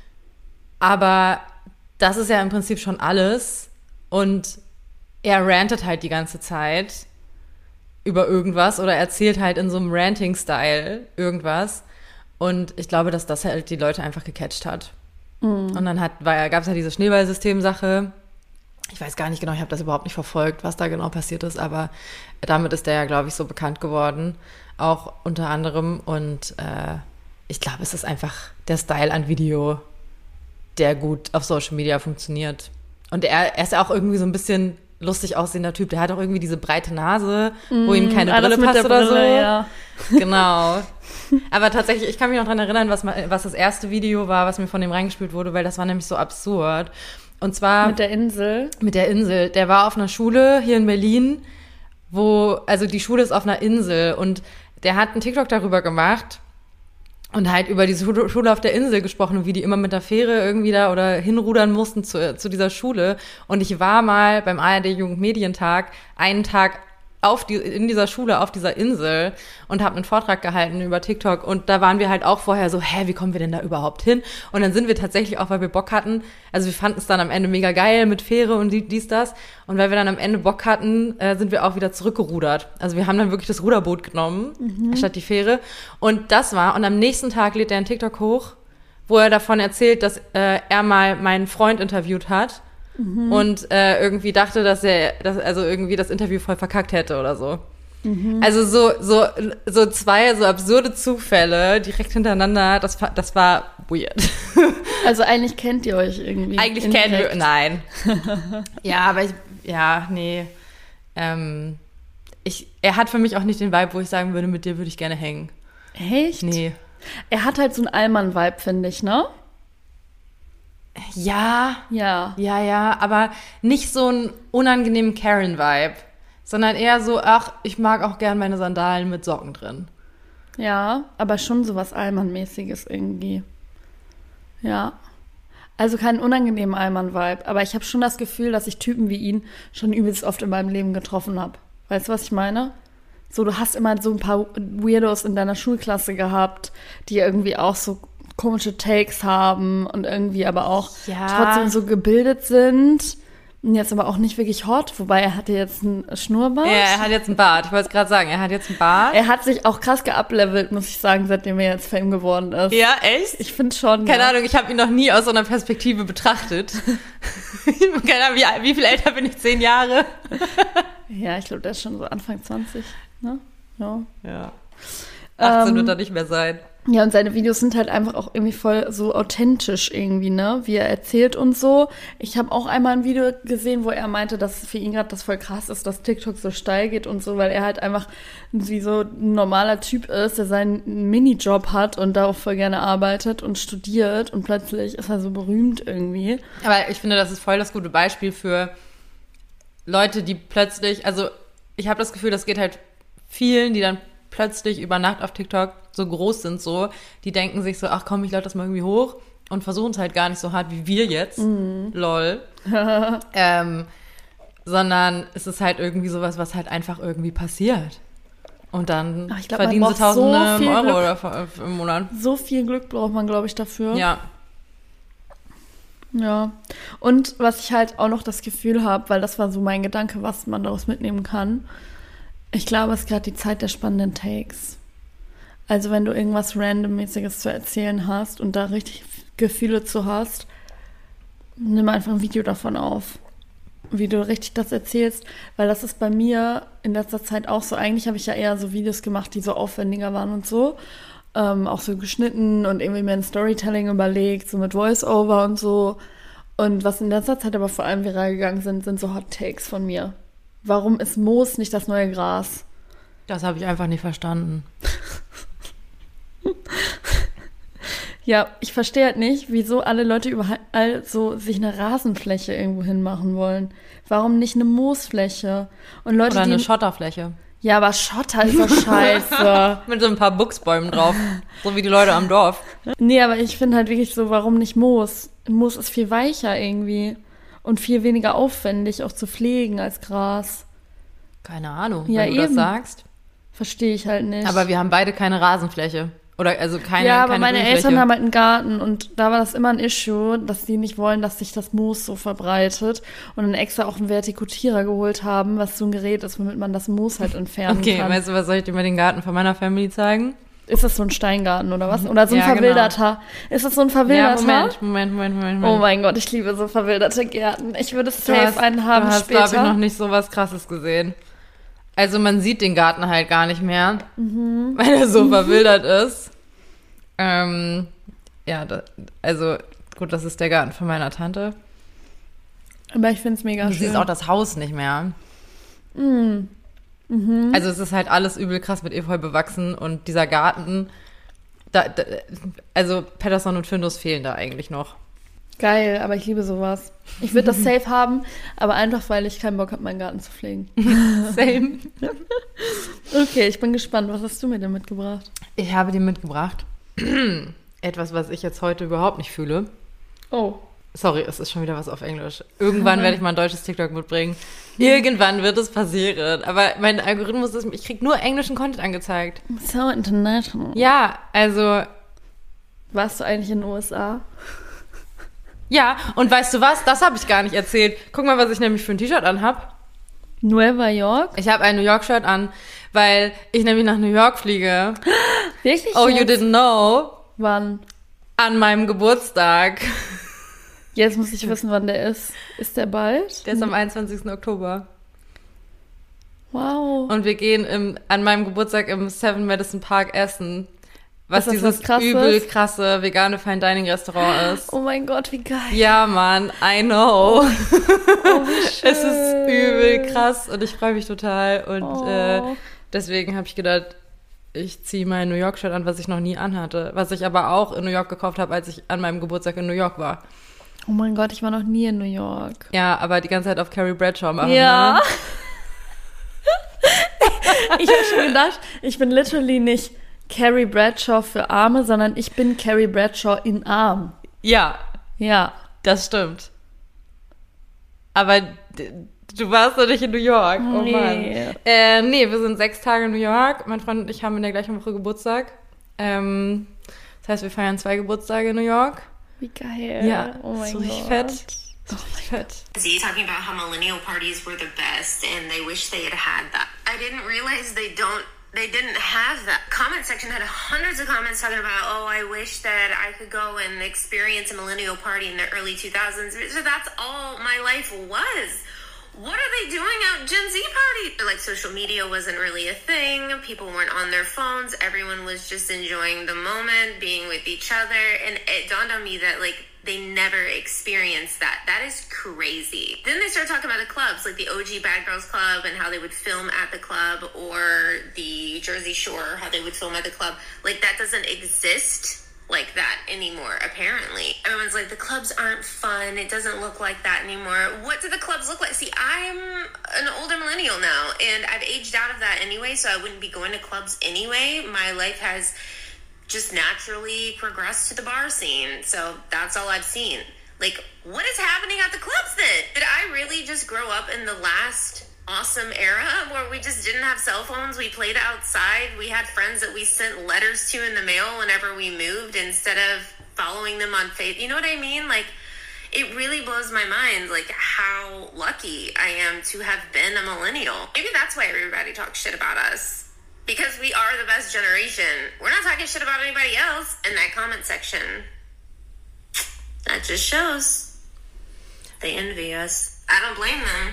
Speaker 2: Aber das ist ja im Prinzip schon alles. Und er rantet halt die ganze Zeit. über irgendwas oder erzählt halt in so einem Ranting-Style irgendwas. Und ich glaube, dass das halt die Leute einfach gecatcht hat. Und dann gab es ja diese Schneeballsystem-Sache. Ich weiß gar nicht genau, ich habe das überhaupt nicht verfolgt, was da genau passiert ist, aber damit ist der ja, glaube ich, so bekannt geworden, auch unter anderem. Und ich glaube, es ist einfach der Style an Video, der gut auf Social Media funktioniert. Und er ist ja auch irgendwie so ein bisschen lustig aussehender Typ. Der hat auch irgendwie diese breite Nase, wo ihm keine Brille passt oder so.
Speaker 1: Ja.
Speaker 2: Genau. Aber tatsächlich, ich kann mich noch dran erinnern, was das erste Video war, was mir von dem reingespielt wurde, weil das war nämlich so absurd. Und zwar
Speaker 1: Mit der Insel.
Speaker 2: Mit der Insel. Der war auf einer Schule hier in Berlin, also die Schule ist auf einer Insel und der hat einen TikTok darüber gemacht und halt über diese Schule auf der Insel gesprochen und wie die immer mit der Fähre irgendwie da oder hinrudern mussten zu dieser Schule. Und ich war mal beim ARD Jugendmedientag einen Tag in dieser Schule, auf dieser Insel und habe einen Vortrag gehalten über TikTok und da waren wir halt auch vorher so, wie kommen wir denn da überhaupt hin? Und dann sind wir tatsächlich auch, weil wir Bock hatten, also wir fanden es dann am Ende mega geil mit Fähre und dies, das und weil wir dann am Ende Bock hatten, sind wir auch wieder zurückgerudert. Also wir haben dann wirklich das Ruderboot genommen, statt die Fähre und am nächsten Tag lädt er einen TikTok hoch, wo er davon erzählt, dass er mal meinen Freund interviewt hat. Und irgendwie dachte, dass irgendwie das Interview voll verkackt hätte oder so. Also so zwei so absurde Zufälle direkt hintereinander, das war weird.
Speaker 1: Also eigentlich kennt ihr euch irgendwie.
Speaker 2: Eigentlich kennen wir, nein. Ja, aber nee. Er hat für mich auch nicht den Vibe, wo ich sagen würde, mit dir würde ich gerne hängen.
Speaker 1: Echt?
Speaker 2: Nee.
Speaker 1: Er hat halt so einen Allmann-Vibe, finde ich, ne?
Speaker 2: Ja, aber nicht so einen unangenehmen Karen-Vibe, sondern eher so, ich mag auch gern meine Sandalen mit Socken drin.
Speaker 1: Ja, aber schon so was Allmann-mäßiges irgendwie. Ja. Also keinen unangenehmen Allmann-Vibe, aber ich habe schon das Gefühl, dass ich Typen wie ihn schon übelst oft in meinem Leben getroffen habe. Weißt du, was ich meine? So, du hast immer so ein paar Weirdos in deiner Schulklasse gehabt, die irgendwie auch so komische Takes haben und irgendwie aber auch trotzdem so gebildet sind. Und jetzt aber auch nicht wirklich hot, wobei er hatte jetzt einen Schnurrbart.
Speaker 2: Ja, er hat jetzt einen Bart. Ich wollte es gerade sagen, er hat jetzt einen Bart.
Speaker 1: Er hat sich auch krass geuplevelt, muss ich sagen, seitdem er jetzt Fame geworden ist.
Speaker 2: Ja, echt?
Speaker 1: Ich finde schon.
Speaker 2: Keine Ahnung, ich habe ihn noch nie aus so einer Perspektive betrachtet. Keine Ahnung, wie viel älter bin ich? 10 Jahre?
Speaker 1: Ja, ich glaube, der ist schon so Anfang 20, ne?
Speaker 2: Ja. 18 wird er nicht mehr sein.
Speaker 1: Ja, und seine Videos sind halt einfach auch irgendwie voll so authentisch irgendwie, ne? Wie er erzählt und so. Ich habe auch einmal ein Video gesehen, wo er meinte, dass für ihn gerade das voll krass ist, dass TikTok so steil geht und so, weil er halt einfach wie so ein normaler Typ ist, der seinen Minijob hat und darauf voll gerne arbeitet und studiert und plötzlich ist er so berühmt irgendwie.
Speaker 2: Aber ich finde, das ist voll das gute Beispiel für Leute, die plötzlich, also ich habe das Gefühl, das geht halt vielen, die dann plötzlich über Nacht auf TikTok so groß sind, so, die denken sich so, ach komm, ich lade das mal irgendwie hoch und versuchen es halt gar nicht so hart wie wir jetzt, lol, sondern es ist halt irgendwie sowas, was halt einfach irgendwie passiert. Und dann verdienen sie Tausende
Speaker 1: so
Speaker 2: Euro oder im Monat.
Speaker 1: So viel Glück braucht man, glaube ich, dafür.
Speaker 2: Ja.
Speaker 1: Ja. Und was ich halt auch noch das Gefühl habe, weil das war so mein Gedanke, was man daraus mitnehmen kann, ich glaube, es ist gerade die Zeit der spannenden Takes. Also wenn du irgendwas Randommäßiges zu erzählen hast und da richtig Gefühle zu hast, nimm einfach ein Video davon auf, wie du richtig das erzählst, weil das ist bei mir in letzter Zeit auch so. Eigentlich habe ich ja eher so Videos gemacht, die so aufwendiger waren und so, auch so geschnitten und irgendwie mir ein Storytelling überlegt, so mit Voice-Over und so. Und was in letzter Zeit aber vor allem viral gegangen sind so Hot Takes von mir. Warum ist Moos nicht das neue Gras?
Speaker 2: Das habe ich einfach nicht verstanden.
Speaker 1: Ja, ich verstehe halt nicht, wieso alle Leute überall so sich eine Rasenfläche irgendwo hinmachen wollen. Warum nicht eine Moosfläche? Und Leute,
Speaker 2: oder eine Schotterfläche.
Speaker 1: Ja, aber Schotter ist doch scheiße.
Speaker 2: Mit so ein paar Buchsbäumen drauf. So wie die Leute am Dorf.
Speaker 1: Nee, aber ich finde halt wirklich so, warum nicht Moos? Moos ist viel weicher irgendwie. Und viel weniger aufwendig auch zu pflegen als Gras.
Speaker 2: Keine Ahnung,
Speaker 1: ja,
Speaker 2: wenn du das sagst.
Speaker 1: Verstehe ich halt nicht.
Speaker 2: Aber wir haben beide keine Rasenfläche. Oder also keine
Speaker 1: Ja, aber
Speaker 2: keine
Speaker 1: meine
Speaker 2: Grünfläche.
Speaker 1: Eltern haben halt einen Garten und da war das immer ein Issue, dass die nicht wollen, dass sich das Moos so verbreitet und dann extra auch einen Vertikutierer geholt haben, was so ein Gerät ist, womit man das Moos halt entfernen
Speaker 2: Okay,
Speaker 1: kann.
Speaker 2: weißt du, was soll ich dir mal den Garten von meiner Family zeigen?
Speaker 1: Ist das so ein Steingarten oder was? Oder so ein
Speaker 2: Ja, genau.
Speaker 1: verwilderter? Ist das so ein verwilderter?
Speaker 2: Ja, Moment.
Speaker 1: Oh mein Gott, ich liebe so verwilderte Gärten. Ich würde safe einen haben
Speaker 2: du hast,
Speaker 1: später.
Speaker 2: glaube ich, noch nicht so was Krasses gesehen. Also man sieht den Garten halt gar nicht mehr, weil er so verwildert ist. Also gut, das ist der Garten von meiner Tante.
Speaker 1: Aber ich finde es mega
Speaker 2: Du
Speaker 1: schön.
Speaker 2: siehst auch das Haus nicht mehr. Also es ist halt alles übel krass mit Efeu bewachsen und dieser Garten, also Patterson und Findus fehlen da eigentlich noch.
Speaker 1: Geil, aber ich liebe sowas. Ich würde das safe haben, aber einfach, weil ich keinen Bock habe, meinen Garten zu pflegen.
Speaker 2: Same.
Speaker 1: Okay, ich bin gespannt. Was hast du mir denn mitgebracht?
Speaker 2: Ich habe dir mitgebracht etwas, was ich jetzt heute überhaupt nicht fühle.
Speaker 1: Oh.
Speaker 2: Sorry, es ist schon wieder was auf Englisch. Irgendwann werde ich mal ein deutsches TikTok mitbringen. Irgendwann wird es passieren. Aber mein Algorithmus ist, ich kriege nur englischen Content angezeigt.
Speaker 1: So international.
Speaker 2: Ja, also,
Speaker 1: Warst du eigentlich in den USA?
Speaker 2: ja. Und weißt du was? Das habe ich gar nicht erzählt. Guck mal, was ich nämlich für ein T-Shirt anhab.
Speaker 1: Nueva York?
Speaker 2: Ich habe ein New York-Shirt an, weil ich nämlich nach New York fliege.
Speaker 1: Wirklich?
Speaker 2: Oh, you
Speaker 1: jetzt?
Speaker 2: didn't know?
Speaker 1: Wann?
Speaker 2: An meinem Geburtstag.
Speaker 1: Jetzt muss ich wissen, wann der ist. Ist der bald?
Speaker 2: Der ist am 21. Oktober.
Speaker 1: Wow.
Speaker 2: Und wir gehen an meinem Geburtstag im Seven Madison Park essen. Was
Speaker 1: Ist das
Speaker 2: dieses
Speaker 1: was Krasses?
Speaker 2: übel krasse vegane Fine Dining Restaurant ist.
Speaker 1: Oh mein Gott, wie geil.
Speaker 2: Ja, Mann, I know.
Speaker 1: Oh, wie schön.
Speaker 2: Es ist übel krass und ich freue mich total. Und
Speaker 1: Oh.
Speaker 2: deswegen habe ich gedacht, ich ziehe mein New York-Shirt an, was ich noch nie anhatte. Was ich aber auch in New York gekauft habe, als ich an meinem Geburtstag in New York war.
Speaker 1: Oh mein Gott, ich war noch nie in New York.
Speaker 2: Ja, aber die ganze Zeit auf Carrie Bradshaw machen.
Speaker 1: Ja.
Speaker 2: Ne?
Speaker 1: Ich habe schon gedacht, ich bin literally nicht Carrie Bradshaw für Arme, sondern ich bin Carrie Bradshaw in Arm.
Speaker 2: Ja,
Speaker 1: Ja.
Speaker 2: das stimmt. Aber du warst doch nicht in New York. Oh
Speaker 1: Nee.
Speaker 2: Mann. Nee, wir sind 6 Tage in New York. Mein Freund und ich haben in der gleichen Woche Geburtstag. Das heißt, wir feiern 2 Geburtstage in New York.
Speaker 1: Wie geil.
Speaker 2: Ja,
Speaker 1: Oh mein
Speaker 2: so
Speaker 1: Gott.
Speaker 2: richtig fett. So richtig fett.
Speaker 4: Z talking about how millennial parties were the best and they wish they had that. I didn't realize they didn't have that. Comment section had hundreds of comments talking about, oh, I wish that I could go and experience a millennial party in the early 2000s. So that's all my life was. What are they doing at Gen Z party? Like, social media wasn't really a thing. People weren't on their phones. Everyone was just enjoying the moment, being with each other. And it dawned on me that, like, they never experienced that. That is crazy. Then they started talking about the clubs, like the OG Bad Girls Club and how they would film at the club, or the Jersey Shore, how they would film at the club. Like, that doesn't exist like that anymore, apparently. Everyone's like, the clubs aren't fun. It doesn't look like that anymore. What do the clubs look like? See, I'm an older millennial now, and I've aged out of that anyway, so I wouldn't be going to clubs anyway. My life has just naturally progressed to the bar scene, so that's all I've seen. Like, what is happening at the clubs then? Did I really just grow up in the last awesome era where we just didn't have cell phones? We played outside. We had friends that we sent letters to in the mail whenever we moved instead of following them on Facebook. You know what I mean? Like, it really blows my mind, like, how lucky I am to have been a millennial. Maybe that's why everybody talks shit about us. Because we are the best generation. We're not talking shit about anybody else in that comment section. That just shows they envy us. I don't blame them.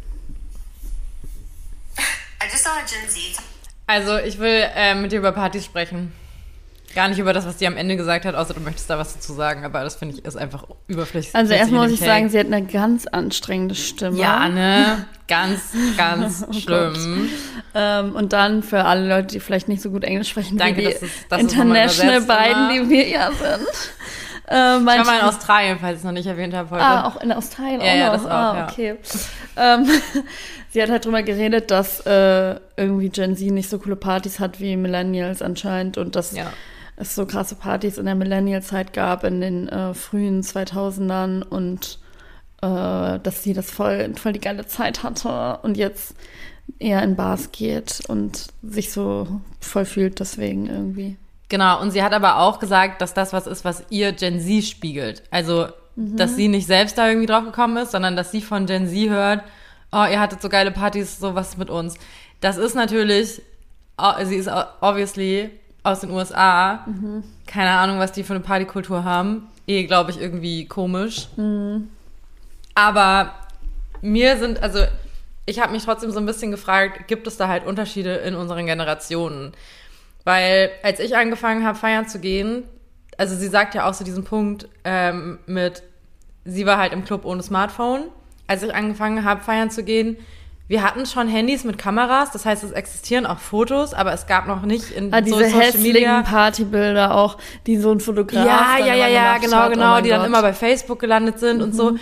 Speaker 4: I just saw a Gen Z.
Speaker 2: Also, ich will mit dir über Partys sprechen. Gar nicht über das, was die am Ende gesagt hat, außer du möchtest da was dazu sagen, aber das finde ich ist einfach überflüssig.
Speaker 1: Also erstmal muss ich sagen, sie hat eine ganz anstrengende Stimme.
Speaker 2: Ja, ne? Ganz, ganz schlimm.
Speaker 1: Und dann für alle Leute, die vielleicht nicht so gut Englisch sprechen,
Speaker 2: Danke,
Speaker 1: wie die
Speaker 2: dass es nochmal
Speaker 1: International
Speaker 2: übersetzt
Speaker 1: beiden,
Speaker 2: immer.
Speaker 1: die wir ja sind.
Speaker 2: Ich war mal in Australien, falls ich es noch nicht erwähnt habe heute.
Speaker 1: Auch in Australien
Speaker 2: Ja,
Speaker 1: auch
Speaker 2: ja,
Speaker 1: noch.
Speaker 2: das auch, ja.
Speaker 1: Okay. Sie hat halt drüber geredet, dass irgendwie Gen Z nicht so coole Partys hat wie Millennials anscheinend und dass es so krasse Partys in der Millennial-Zeit gab in den frühen 2000ern und dass sie das voll die geile Zeit hatte und jetzt eher in Bars geht und sich so voll fühlt deswegen irgendwie.
Speaker 2: Genau, und sie hat aber auch gesagt, dass das was ist, was ihr Gen Z spiegelt. Also, dass sie nicht selbst da irgendwie drauf gekommen ist, sondern dass sie von Gen Z hört, oh, ihr hattet so geile Partys, so was mit uns. Das ist natürlich, sie ist obviously aus den USA. Keine Ahnung, was die für eine Partykultur haben. Glaube ich, irgendwie komisch. Aber ich habe mich trotzdem so ein bisschen gefragt, gibt es da halt Unterschiede in unseren Generationen? Weil als ich angefangen habe, feiern zu gehen, also sie sagt ja auch so diesen Punkt sie war halt im Club ohne Smartphone. Als ich angefangen habe, feiern zu gehen, wir hatten schon Handys mit Kameras, das heißt, es existieren auch Fotos, aber es gab noch nicht in
Speaker 1: diese
Speaker 2: so Social Media
Speaker 1: Partybilder auch, die so ein Fotograf
Speaker 2: genau, die dann immer bei Facebook gelandet sind und so.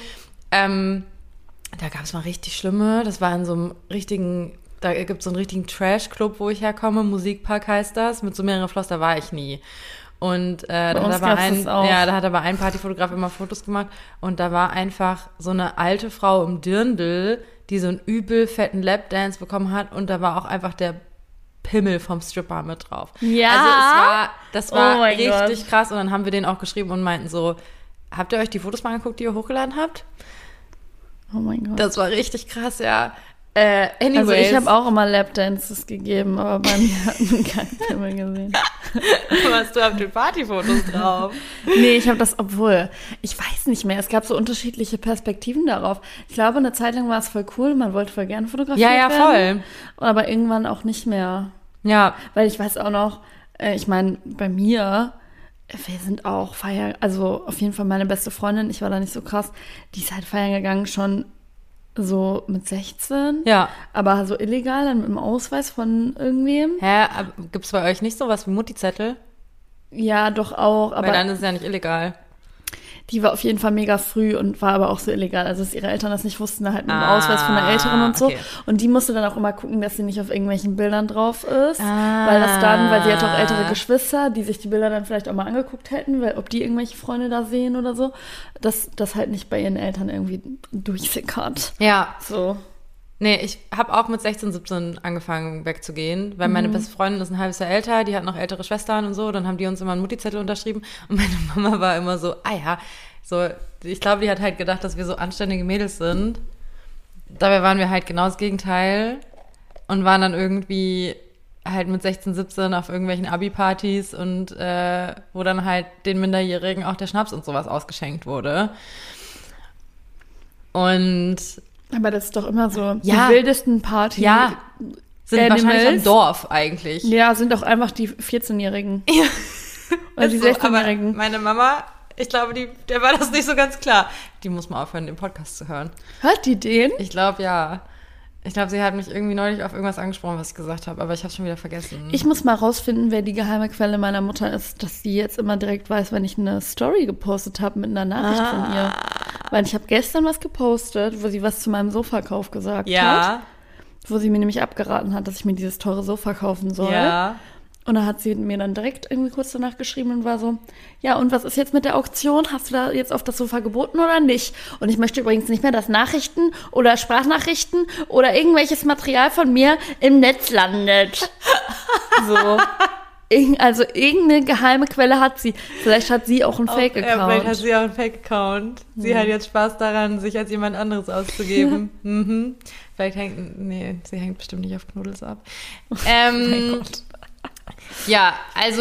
Speaker 2: Da gab es mal richtig schlimme, das war in so einem da gibt es so einen richtigen Trash-Club, wo ich herkomme, Musikpark heißt das, mit so mehreren Floss, da war ich nie. Und da hat aber ein Partyfotograf immer Fotos gemacht und da war einfach so eine alte Frau im Dirndl, die so einen übel fetten Lapdance bekommen hat und da war auch einfach der Pimmel vom Stripper mit drauf.
Speaker 1: Ja.
Speaker 2: Also das war richtig
Speaker 1: Gott.
Speaker 2: krass und dann haben wir denen auch geschrieben und meinten so, habt ihr euch die Fotos mal angeguckt, die ihr hochgeladen habt?
Speaker 1: Oh mein Gott.
Speaker 2: Das war richtig krass, ja.
Speaker 1: Anyways. Also ich habe auch immer Lapdances gegeben, aber bei mir hat man keinen Pimmel gesehen.
Speaker 2: Was, du hast die Partyfotos drauf?
Speaker 1: Nee, ich habe das, ich weiß nicht mehr, es gab so unterschiedliche Perspektiven darauf. Ich glaube, eine Zeit lang war es voll cool, man wollte voll gerne fotografiert werden.
Speaker 2: Ja, voll.
Speaker 1: Aber irgendwann auch nicht mehr.
Speaker 2: Ja.
Speaker 1: Weil ich weiß auch noch, ich meine, bei mir, wir sind auch feiern, also auf jeden Fall meine beste Freundin, ich war da nicht so krass, die ist halt feiern gegangen schon so mit 16.
Speaker 2: Ja.
Speaker 1: Aber so illegal, dann mit dem Ausweis von irgendwem.
Speaker 2: Hä, gibt's bei euch nicht sowas wie Mutti-Zettel?
Speaker 1: Ja, doch auch. Aber
Speaker 2: weil dann ist es ja nicht illegal.
Speaker 1: Die war auf jeden Fall mega früh und war aber auch so illegal. Also, dass ihre Eltern das nicht wussten, da halt mit dem Ausweis von der Älteren und so.
Speaker 2: Okay.
Speaker 1: Und die musste dann auch immer gucken, dass sie nicht auf irgendwelchen Bildern drauf ist. Weil sie hat auch ältere Geschwister, die sich die Bilder dann vielleicht auch mal angeguckt hätten, weil ob die irgendwelche Freunde da sehen oder so. Dass das halt nicht bei ihren Eltern irgendwie durchsickert.
Speaker 2: Ja.
Speaker 1: So.
Speaker 2: Nee, ich habe auch mit 16, 17 angefangen wegzugehen, weil meine beste Freundin ist ein halbes Jahr älter, die hat noch ältere Schwestern und so, dann haben die uns immer einen Mutti-Zettel unterschrieben und meine Mama war immer so, ich glaube, die hat halt gedacht, dass wir so anständige Mädels sind. Dabei waren wir halt genau das Gegenteil und waren dann irgendwie halt mit 16, 17 auf irgendwelchen Abi-Partys und wo dann halt den Minderjährigen auch der Schnaps und sowas ausgeschenkt wurde. Und
Speaker 1: aber das ist doch immer so,
Speaker 2: ja,
Speaker 1: die wildesten Partys.
Speaker 2: Ja, sind
Speaker 1: Animals.
Speaker 2: wahrscheinlich am Dorf eigentlich.
Speaker 1: Ja, sind auch einfach die 14-Jährigen.
Speaker 2: Ja.
Speaker 1: Oder die 16-Jährigen.
Speaker 2: Meine Mama, ich glaube, der war das nicht so ganz klar. Die muss mal aufhören, den Podcast zu hören.
Speaker 1: Hört die den?
Speaker 2: Ich glaube, ja. Ich glaube, sie hat mich irgendwie neulich auf irgendwas angesprochen, was ich gesagt habe, aber ich habe es schon wieder vergessen.
Speaker 1: Ich muss mal rausfinden, wer die geheime Quelle meiner Mutter ist, dass sie jetzt immer direkt weiß, wenn ich eine Story gepostet habe mit einer Nachricht von ihr. Weil ich habe gestern was gepostet, wo sie was zu meinem Sofakauf gesagt hat. Wo sie mir nämlich abgeraten hat, dass ich mir dieses teure Sofa kaufen soll.
Speaker 2: Ja.
Speaker 1: Und da hat sie mir dann direkt irgendwie kurz danach geschrieben und war so, ja, und was ist jetzt mit der Auktion? Hast du da jetzt auf das Sofa geboten oder nicht? Und ich möchte übrigens nicht mehr, dass Nachrichten oder Sprachnachrichten oder irgendwelches Material von mir im Netz landet. So. Also irgendeine geheime Quelle hat sie. Vielleicht hat sie auch einen Fake-Account.
Speaker 2: Ja, vielleicht hat sie auch einen Fake-Account. Sie hat jetzt Spaß daran, sich als jemand anderes auszugeben. Vielleicht sie hängt bestimmt nicht auf Knuddels ab.
Speaker 1: Mein Gott.
Speaker 2: Ja, also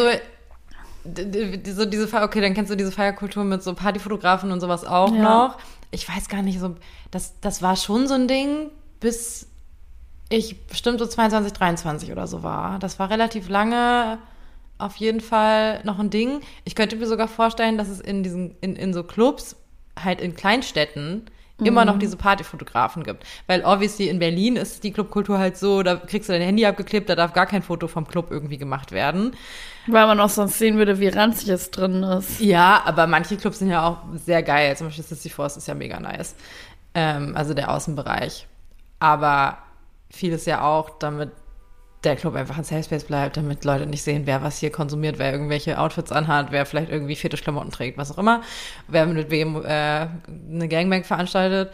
Speaker 2: so okay, dann kennst du diese Feierkultur mit so Partyfotografen und sowas auch noch. Ich weiß gar nicht, so das war schon so ein Ding, bis ich bestimmt so 22, 23 oder so war. Das war relativ lange auf jeden Fall noch ein Ding. Ich könnte mir sogar vorstellen, dass es in so Clubs, halt in Kleinstädten, immer noch diese Partyfotografen gibt. Weil obviously in Berlin ist die Clubkultur halt so, da kriegst du dein Handy abgeklebt, da darf gar kein Foto vom Club irgendwie gemacht werden.
Speaker 1: Weil man auch sonst sehen würde, wie ranzig es drin ist.
Speaker 2: Ja, aber manche Clubs sind ja auch sehr geil. Zum Beispiel Sissy Force ist ja mega nice. Also der Außenbereich. Aber vieles ja auch, damit der Club einfach ein Safe Space bleibt, damit Leute nicht sehen, wer was hier konsumiert, wer irgendwelche Outfits anhat, wer vielleicht irgendwie Fetischklamotten trägt, was auch immer, wer mit wem eine Gangbang veranstaltet.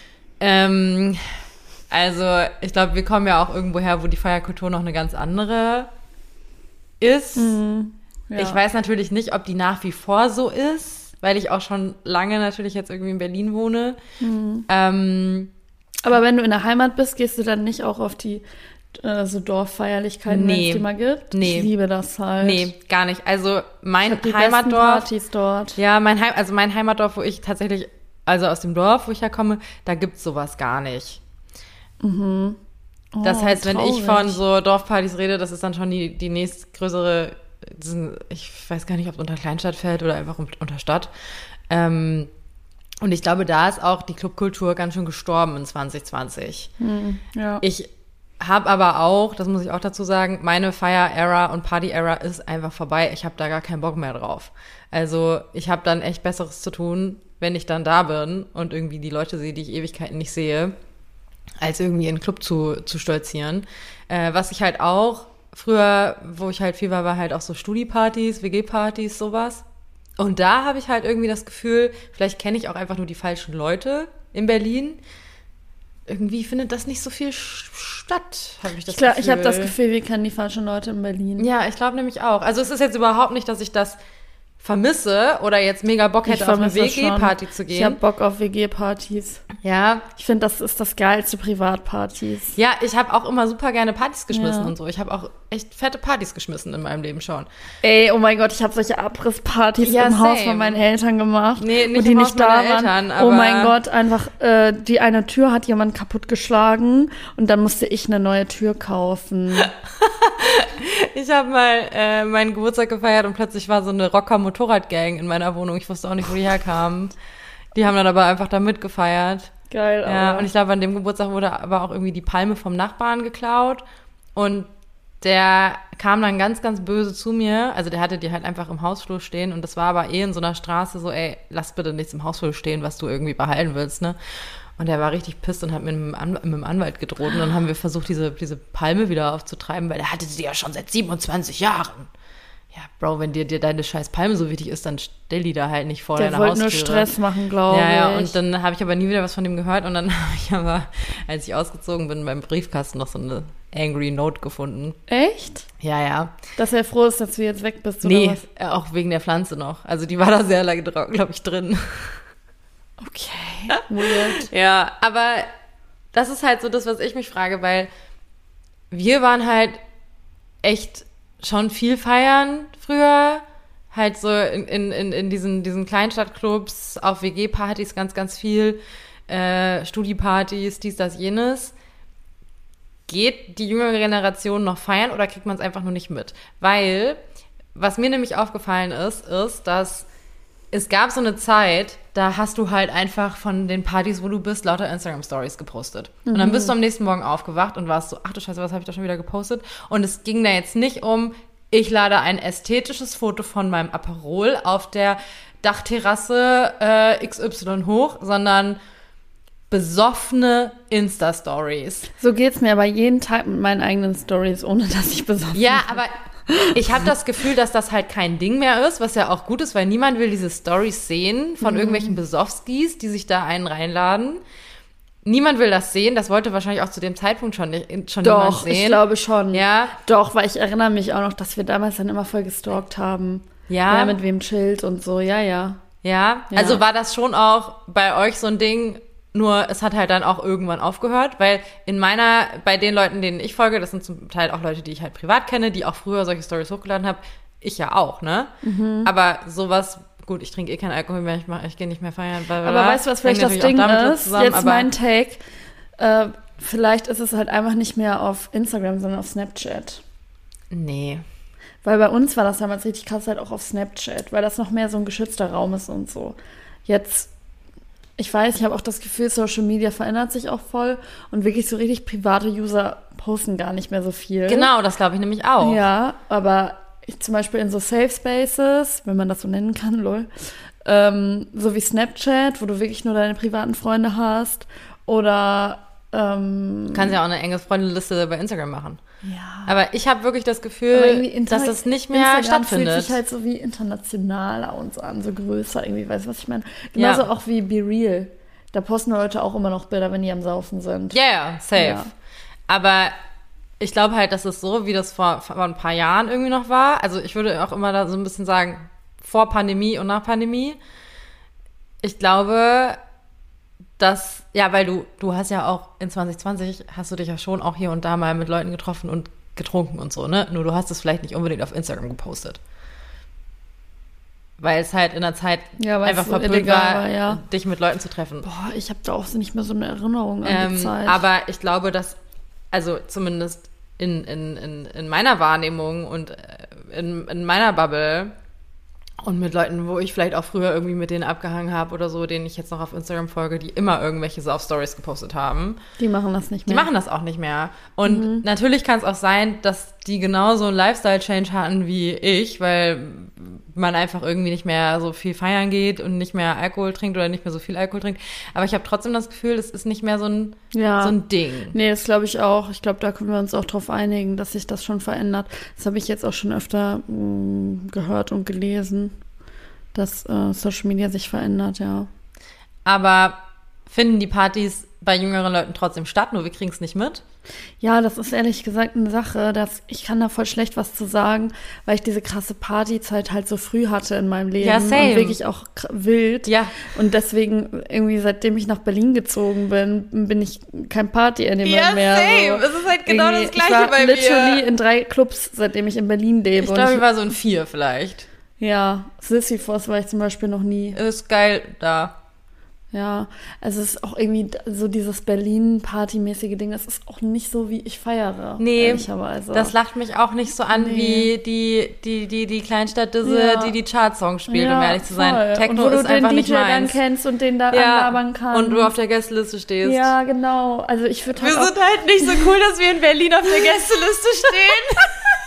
Speaker 2: Also ich glaube, wir kommen ja auch irgendwo her, wo die Feierkultur noch eine ganz andere ist.
Speaker 1: Ja.
Speaker 2: Ich weiß natürlich nicht, ob die nach wie vor so ist, weil ich auch schon lange natürlich jetzt irgendwie in Berlin wohne.
Speaker 1: Aber wenn du in der Heimat bist, gehst du dann nicht auch auf die so Dorffeierlichkeiten, wenn es die mal gibt?
Speaker 2: Nee.
Speaker 1: Ich liebe das halt.
Speaker 2: Nee, gar nicht. Also mein
Speaker 1: die
Speaker 2: Heimatdorf.
Speaker 1: Partys dort.
Speaker 2: Ja, mein Heimatdorf, wo ich tatsächlich, also aus dem Dorf, wo ich herkomme, da gibt's sowas gar nicht.
Speaker 1: Oh,
Speaker 2: Das heißt, wenn ich
Speaker 1: traurig.
Speaker 2: von so Dorfpartys rede, das ist dann schon die nächstgrößere, ich weiß gar nicht, ob es unter Kleinstadt fällt oder einfach unter Stadt. Und ich glaube, da ist auch die Clubkultur ganz schön gestorben in 2020.
Speaker 1: Ja.
Speaker 2: Ich habe aber auch, das muss ich auch dazu sagen, meine Fire-Era und Party-Era ist einfach vorbei. Ich habe da gar keinen Bock mehr drauf. Also ich habe dann echt Besseres zu tun, wenn ich dann da bin und irgendwie die Leute sehe, die ich Ewigkeiten nicht sehe, als irgendwie in den Club zu stolzieren. Was ich halt auch früher, wo ich halt viel war halt auch so Studi-Partys, WG-Partys, sowas. Und da habe ich halt irgendwie das Gefühl, vielleicht kenne ich auch einfach nur die falschen Leute in Berlin. Irgendwie findet das nicht so viel statt, habe ich das Gefühl.
Speaker 1: Ich habe das Gefühl, wir kennen die falschen Leute in Berlin.
Speaker 2: Ja, ich glaube nämlich auch. Also es ist jetzt überhaupt nicht, dass ich das vermisse oder jetzt mega Bock hätte, auf eine WG-Party zu gehen.
Speaker 1: Ich habe Bock auf WG-Partys.
Speaker 2: Ja.
Speaker 1: Ich finde, das ist das geilste, Privatpartys.
Speaker 2: Ja, ich habe auch immer super gerne Partys geschmissen
Speaker 1: Ja.
Speaker 2: und so. Ich habe auch echt fette Partys geschmissen in meinem Leben schon.
Speaker 1: Ey, oh mein Gott, ich habe solche Abrisspartys
Speaker 2: Ja,
Speaker 1: im Haus
Speaker 2: same.
Speaker 1: von meinen Eltern gemacht.
Speaker 2: Nee, nicht
Speaker 1: und die
Speaker 2: im Haus
Speaker 1: nicht da
Speaker 2: meiner
Speaker 1: waren.
Speaker 2: Eltern,
Speaker 1: Oh
Speaker 2: aber-
Speaker 1: mein Gott, einfach die eine Tür hat jemand kaputtgeschlagen und dann musste ich eine neue Tür kaufen.
Speaker 2: Ich habe mal meinen Geburtstag gefeiert und plötzlich war so eine Rocker-Motorrad-Gang in meiner Wohnung. Ich wusste auch nicht, wo die herkamen. Die haben dann aber einfach da mitgefeiert.
Speaker 1: Geil, aber.
Speaker 2: Ja, und ich glaube, an dem Geburtstag wurde aber auch irgendwie die Palme vom Nachbarn geklaut. Und der kam dann ganz, ganz böse zu mir. Also der hatte die halt einfach im Hausflur stehen. Und das war aber in so einer Straße so, ey, lass bitte nichts im Hausflur stehen, was du irgendwie behalten willst, ne? Und der war richtig pisst und hat mit dem Anwalt gedroht. Und dann haben wir versucht, diese Palme wieder aufzutreiben, weil der hatte sie ja schon seit 27 Jahren. Ja, Bro, wenn dir deine scheiß Palme so wichtig ist, dann stell die da halt nicht vor
Speaker 1: der
Speaker 2: deiner
Speaker 1: wollte
Speaker 2: Haustüre.
Speaker 1: nur Stress machen, glaube ich.
Speaker 2: Ja, und dann habe ich aber nie wieder was von dem gehört. Und dann habe ich aber, als ich ausgezogen bin, beim Briefkasten noch so eine Angry Note gefunden.
Speaker 1: Echt?
Speaker 2: Ja.
Speaker 1: Dass er froh ist, dass du jetzt weg bist, oder
Speaker 2: Nee,
Speaker 1: was?
Speaker 2: auch wegen der Pflanze noch. Also die war da sehr lange, glaube ich, drin.
Speaker 1: Okay, weird.
Speaker 2: Ja, aber das ist halt so das, was ich mich frage, weil wir waren halt echt schon viel feiern früher, halt so in diesen Kleinstadtclubs, auf WG-Partys ganz, ganz viel, Studi-Partys, dies, das, jenes. Geht die jüngere Generation noch feiern oder kriegt man es einfach nur nicht mit? Weil, was mir nämlich aufgefallen ist, dass es gab so eine Zeit, da hast du halt einfach von den Partys, wo du bist, lauter Instagram-Stories gepostet. Und dann bist du am nächsten Morgen aufgewacht und warst so, ach du Scheiße, was habe ich da schon wieder gepostet? Und es ging da jetzt nicht um, ich lade ein ästhetisches Foto von meinem Aperol auf der Dachterrasse XY hoch, sondern besoffene Insta-Stories.
Speaker 1: So geht's mir aber jeden Tag mit meinen eigenen Stories, ohne dass ich besoffen
Speaker 2: Ja,
Speaker 1: bin.
Speaker 2: aber ich habe das Gefühl, dass das halt kein Ding mehr ist, was ja auch gut ist, weil niemand will diese Stories sehen von irgendwelchen Besowskis, die sich da einen reinladen. Niemand will das sehen. Das wollte wahrscheinlich auch zu dem Zeitpunkt schon niemand
Speaker 1: Doch,
Speaker 2: sehen.
Speaker 1: ich glaube schon.
Speaker 2: Ja.
Speaker 1: Doch, weil ich erinnere mich auch noch, dass wir damals dann immer voll gestalkt haben.
Speaker 2: Ja.
Speaker 1: Wer mit wem chillt und so, ja.
Speaker 2: Ja,
Speaker 1: Ja.
Speaker 2: also war das schon auch bei euch so ein Ding, nur es hat halt dann auch irgendwann aufgehört, weil bei den Leuten, denen ich folge, das sind zum Teil auch Leute, die ich halt privat kenne, die auch früher solche Stories hochgeladen haben, ich ja auch, ne? Aber sowas, gut, ich trinke eh keinen Alkohol mehr, ich gehe nicht mehr feiern.
Speaker 1: Aber weißt du, was vielleicht das Ding ist? Jetzt mein Take. Vielleicht ist es halt einfach nicht mehr auf Instagram, sondern auf Snapchat.
Speaker 2: Nee.
Speaker 1: Weil bei uns war das damals richtig krass halt auch auf Snapchat, weil das noch mehr so ein geschützter Raum ist und so. Jetzt, ich weiß, ich habe auch das Gefühl, Social Media verändert sich auch voll und wirklich so richtig private User posten gar nicht mehr so viel.
Speaker 2: Genau, das glaube ich nämlich auch.
Speaker 1: Ja, aber ich zum Beispiel in so Safe Spaces, wenn man das so nennen kann, lol, so wie Snapchat, wo du wirklich nur deine privaten Freunde hast oder
Speaker 2: Du kannst ja auch eine enge Freundeliste bei Instagram machen.
Speaker 1: ja.
Speaker 2: Aber ich habe wirklich das
Speaker 1: Aber
Speaker 2: Gefühl,
Speaker 1: irgendwie
Speaker 2: dass das nicht mehr
Speaker 1: Instagram
Speaker 2: stattfindet.
Speaker 1: fühlt sich halt so wie internationaler und so an, so größer irgendwie, weißt du, was ich meine? Genauso auch wie Be Real. Da posten Leute auch immer noch Bilder, wenn die am Saufen sind.
Speaker 2: Ja, safe.
Speaker 1: Ja.
Speaker 2: Aber ich glaube halt, dass es so, wie das vor ein paar Jahren irgendwie noch war. Also ich würde auch immer da so ein bisschen sagen, vor Pandemie und nach Pandemie. Ich glaube, dass, ja, weil du hast ja auch in 2020, hast du dich ja schon auch hier und da mal mit Leuten getroffen und getrunken und so, ne? Nur du hast es vielleicht nicht unbedingt auf Instagram gepostet. Weil es halt in der Zeit einfach
Speaker 1: so
Speaker 2: verpönt war,
Speaker 1: ja.
Speaker 2: dich mit Leuten zu treffen.
Speaker 1: Boah, ich habe da auch nicht mehr so eine Erinnerung an die Zeit.
Speaker 2: Aber ich glaube, dass, also zumindest in meiner Wahrnehmung und in meiner Bubble und mit Leuten, wo ich vielleicht auch früher irgendwie mit denen abgehangen habe oder so, denen ich jetzt noch auf Instagram folge, die immer irgendwelche Sauf-Stories gepostet haben.
Speaker 1: Die machen das nicht mehr.
Speaker 2: Die machen das auch nicht mehr. Und natürlich kann es auch sein, dass die genauso einen Lifestyle-Change hatten wie ich, weil man einfach irgendwie nicht mehr so viel feiern geht und nicht mehr Alkohol trinkt oder nicht mehr so viel Alkohol trinkt. Aber ich habe trotzdem das Gefühl, das ist nicht mehr so ein Ding.
Speaker 1: Nee, das glaube ich auch. Ich glaube, da können wir uns auch drauf einigen, dass sich das schon verändert. Das habe ich jetzt auch schon öfter gehört und gelesen, dass Social Media sich verändert, ja.
Speaker 2: Aber finden die Partys bei jüngeren Leuten trotzdem statt, nur wir kriegen es nicht mit?
Speaker 1: Ja, das ist ehrlich gesagt eine Sache, ich kann da voll schlecht was zu sagen, weil ich diese krasse Partyzeit halt so früh hatte in meinem Leben.
Speaker 2: Ja, same.
Speaker 1: Und wirklich auch wild.
Speaker 2: Ja.
Speaker 1: Und deswegen irgendwie, seitdem ich nach Berlin gezogen bin ich kein Party-Animal mehr.
Speaker 2: Ja, same.
Speaker 1: So.
Speaker 2: Es ist halt genau das Gleiche
Speaker 1: ich war
Speaker 2: bei mir.
Speaker 1: literally in 3 Clubs, seitdem ich in Berlin lebe.
Speaker 2: Ich glaube, ich war so in 4 vielleicht.
Speaker 1: Ja, Sisyphos war ich zum Beispiel noch nie.
Speaker 2: Ist geil da.
Speaker 1: Ja, also es ist auch irgendwie so dieses Berlin-Party-mäßige Ding, das ist auch nicht so, wie ich feiere,
Speaker 2: Nee,
Speaker 1: ehrlicherweise.
Speaker 2: das lacht mich auch nicht so an wie die Kleinstadt-Disse, die Chart-Songs spielt, um ehrlich zu sein.
Speaker 1: Voll.
Speaker 2: Techno
Speaker 1: und wo
Speaker 2: ist
Speaker 1: du
Speaker 2: einfach
Speaker 1: den
Speaker 2: nicht
Speaker 1: DJ
Speaker 2: meins.
Speaker 1: dann kennst und den da anlabern kannst.
Speaker 2: Und du auf der Gästeliste stehst.
Speaker 1: Ja, genau. Also ich würde
Speaker 2: Wir
Speaker 1: halt
Speaker 2: sind halt nicht so cool, dass wir in Berlin auf der Gästeliste stehen.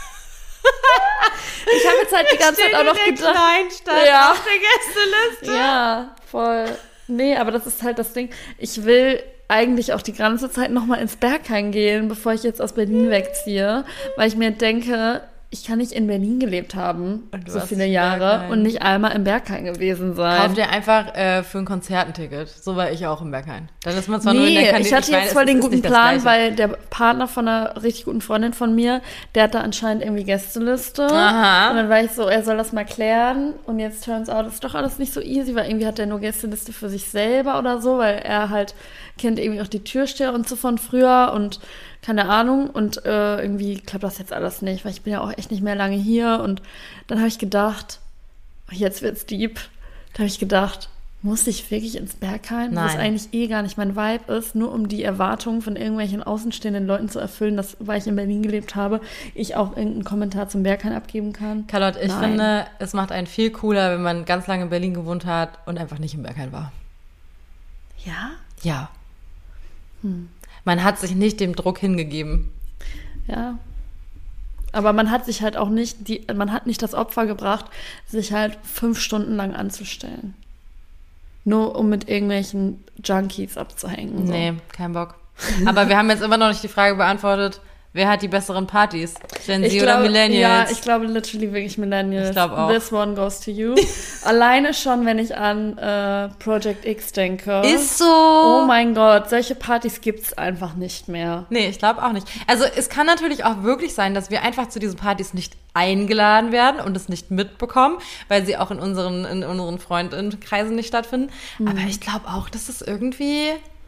Speaker 1: ich habe jetzt halt die ganze Zeit auch noch gedacht.
Speaker 2: Kleinstadt auf der Gästeliste.
Speaker 1: Ja, voll. Nee, aber das ist halt das Ding. Ich will eigentlich auch die ganze Zeit noch mal ins Berghain gehen, bevor ich jetzt aus Berlin wegziehe, weil ich mir denke, ich kann nicht in Berlin gelebt haben, so viele Jahre, und nicht einmal im Berghain gewesen sein.
Speaker 2: Kauf dir einfach für ein Konzert ein Ticket. So war ich auch im Berghain. Dann ist man zwar nur in der
Speaker 1: ich hatte jetzt voll den guten Plan, weil der Partner von einer richtig guten Freundin von mir, der hat da anscheinend irgendwie Gästeliste.
Speaker 2: Aha.
Speaker 1: Und dann war ich so, er soll das mal klären. Und jetzt turns out, das ist doch alles nicht so easy, weil irgendwie hat er nur Gästeliste für sich selber oder so, weil er halt kennt irgendwie auch die Türsteher und so von früher und keine Ahnung. Und irgendwie klappt das jetzt alles nicht, weil ich bin ja auch echt nicht mehr lange hier. Und dann habe ich gedacht, jetzt wird's deep. Da habe ich gedacht, muss ich wirklich ins Berghain?
Speaker 2: Nein.
Speaker 1: Was eigentlich eh gar nicht mein Vibe ist, nur um die Erwartungen von irgendwelchen außenstehenden Leuten zu erfüllen, dass, weil ich in Berlin gelebt habe, ich auch irgendeinen Kommentar zum Berghain abgeben kann.
Speaker 2: Carlotte, ich finde, es macht einen viel cooler, wenn man ganz lange in Berlin gewohnt hat und einfach nicht im Berghain war.
Speaker 1: Ja?
Speaker 2: Ja. Man hat sich nicht dem Druck hingegeben.
Speaker 1: Ja. Aber man hat sich halt auch nicht, man hat nicht das Opfer gebracht, sich halt 5 Stunden lang anzustellen. Nur um mit irgendwelchen Junkies abzuhängen. So.
Speaker 2: Nee, kein Bock. Aber wir haben jetzt immer noch nicht die Frage beantwortet, wer hat die besseren Partys? Gen Z oder Millennials?
Speaker 1: Ja, ich glaube literally wirklich Millennials.
Speaker 2: Ich glaube auch.
Speaker 1: This one goes to you. Alleine schon, wenn ich an Project X denke.
Speaker 2: Ist so.
Speaker 1: Oh mein Gott, solche Partys gibt's einfach nicht mehr.
Speaker 2: Nee, ich glaube auch nicht. Also es kann natürlich auch wirklich sein, dass wir einfach zu diesen Partys nicht eingeladen werden und es nicht mitbekommen, weil sie auch in unseren Freundinnenkreisen nicht stattfinden. Aber ich glaube auch, dass es irgendwie,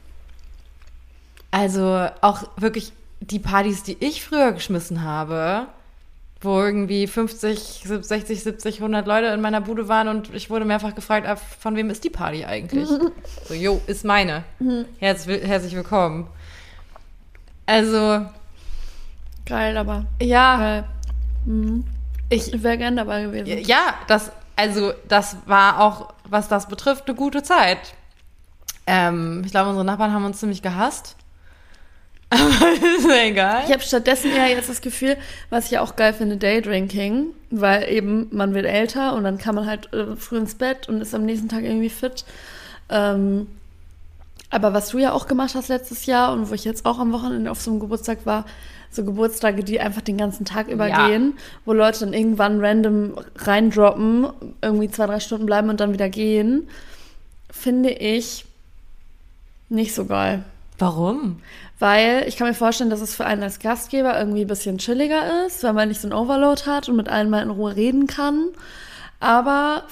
Speaker 2: also auch wirklich die Partys, die ich früher geschmissen habe, wo irgendwie 50, 60, 70, 100 Leute in meiner Bude waren und ich wurde mehrfach gefragt, von wem ist die Party eigentlich? So, jo, ist meine. Herzlich willkommen. Also.
Speaker 1: Geil, aber.
Speaker 2: Ja.
Speaker 1: Geil. Ich wäre gern dabei gewesen.
Speaker 2: Ja, das war auch, was das betrifft, eine gute Zeit. Ich glaube, unsere Nachbarn haben uns ziemlich gehasst. Aber ist ja egal.
Speaker 1: Ich habe stattdessen eher jetzt das Gefühl, was ich ja auch geil finde, Daydrinking, weil eben man wird älter und dann kann man halt früh ins Bett und ist am nächsten Tag irgendwie fit. Aber was du ja auch gemacht hast letztes Jahr und wo ich jetzt auch am Wochenende auf so einem Geburtstag war, so Geburtstage, die einfach den ganzen Tag übergehen, wo Leute dann irgendwann random reindroppen, irgendwie 2-3 Stunden bleiben und dann wieder gehen, finde ich nicht so geil.
Speaker 2: Warum?
Speaker 1: Weil ich kann mir vorstellen, dass es für einen als Gastgeber irgendwie ein bisschen chilliger ist, weil man nicht so ein Overload hat und mit allen mal in Ruhe reden kann. Aber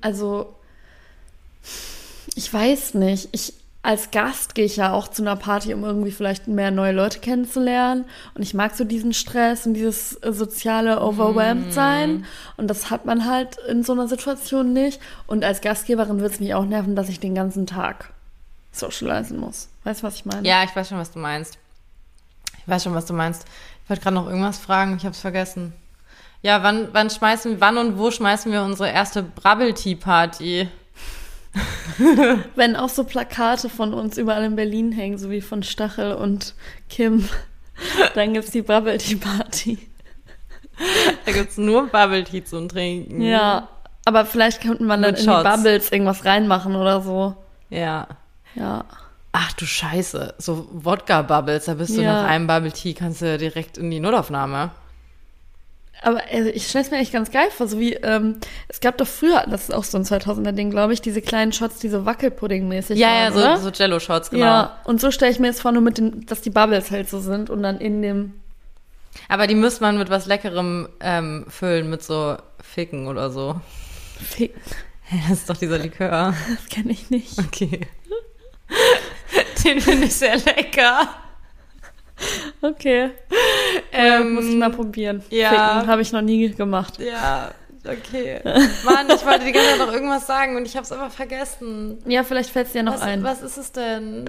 Speaker 1: ich weiß nicht, als Gast gehe ich ja auch zu einer Party, um irgendwie vielleicht mehr neue Leute kennenzulernen. Und ich mag so diesen Stress und dieses soziale Overwhelmed-Sein. Und das hat man halt in so einer Situation nicht. Und als Gastgeberin wird es mich auch nerven, dass ich den ganzen Tag socialisen muss. Weißt du, was ich meine?
Speaker 2: Ja, ich weiß schon, was du meinst. Ich wollte gerade noch irgendwas fragen, ich habe es vergessen. Ja, wann und wo schmeißen wir unsere erste Bubble-Tea-Party?
Speaker 1: Wenn auch so Plakate von uns überall in Berlin hängen, so wie von Stachel und Kim, dann gibt's die Bubble Tea Party.
Speaker 2: Da gibt's nur Bubble Tea zum Trinken.
Speaker 1: Ja, aber vielleicht könnte man dann in die Bubbles irgendwas reinmachen oder so.
Speaker 2: Ja.
Speaker 1: Ja.
Speaker 2: Ach du Scheiße, so Wodka-Bubbles, da bist du nach einem Bubble Tea, kannst du direkt in die Notaufnahme.
Speaker 1: Aber ich stelle es mir echt ganz geil vor, so wie, es gab doch früher, das ist auch so ein 2000er-Ding, glaube ich, diese kleinen Shots, die so Wackelpudding-mäßig waren,
Speaker 2: ja, so Jello-Shots, genau.
Speaker 1: Ja, und so stelle ich mir jetzt vor, nur dass die Bubbles halt so sind und dann in dem...
Speaker 2: Aber die müsste man mit was Leckerem füllen, mit so Ficken oder so.
Speaker 1: Ficken?
Speaker 2: Das ist doch dieser Likör.
Speaker 1: Das kenne ich nicht.
Speaker 2: Okay. Den finde ich sehr lecker.
Speaker 1: Okay. Muss ich mal probieren.
Speaker 2: Ja.
Speaker 1: Ficken habe ich noch nie gemacht.
Speaker 2: Ja, okay. Mann, ich wollte die ganze Zeit noch irgendwas sagen und ich habe es aber vergessen.
Speaker 1: Ja, vielleicht fällt es dir noch ein.
Speaker 2: Was ist es denn?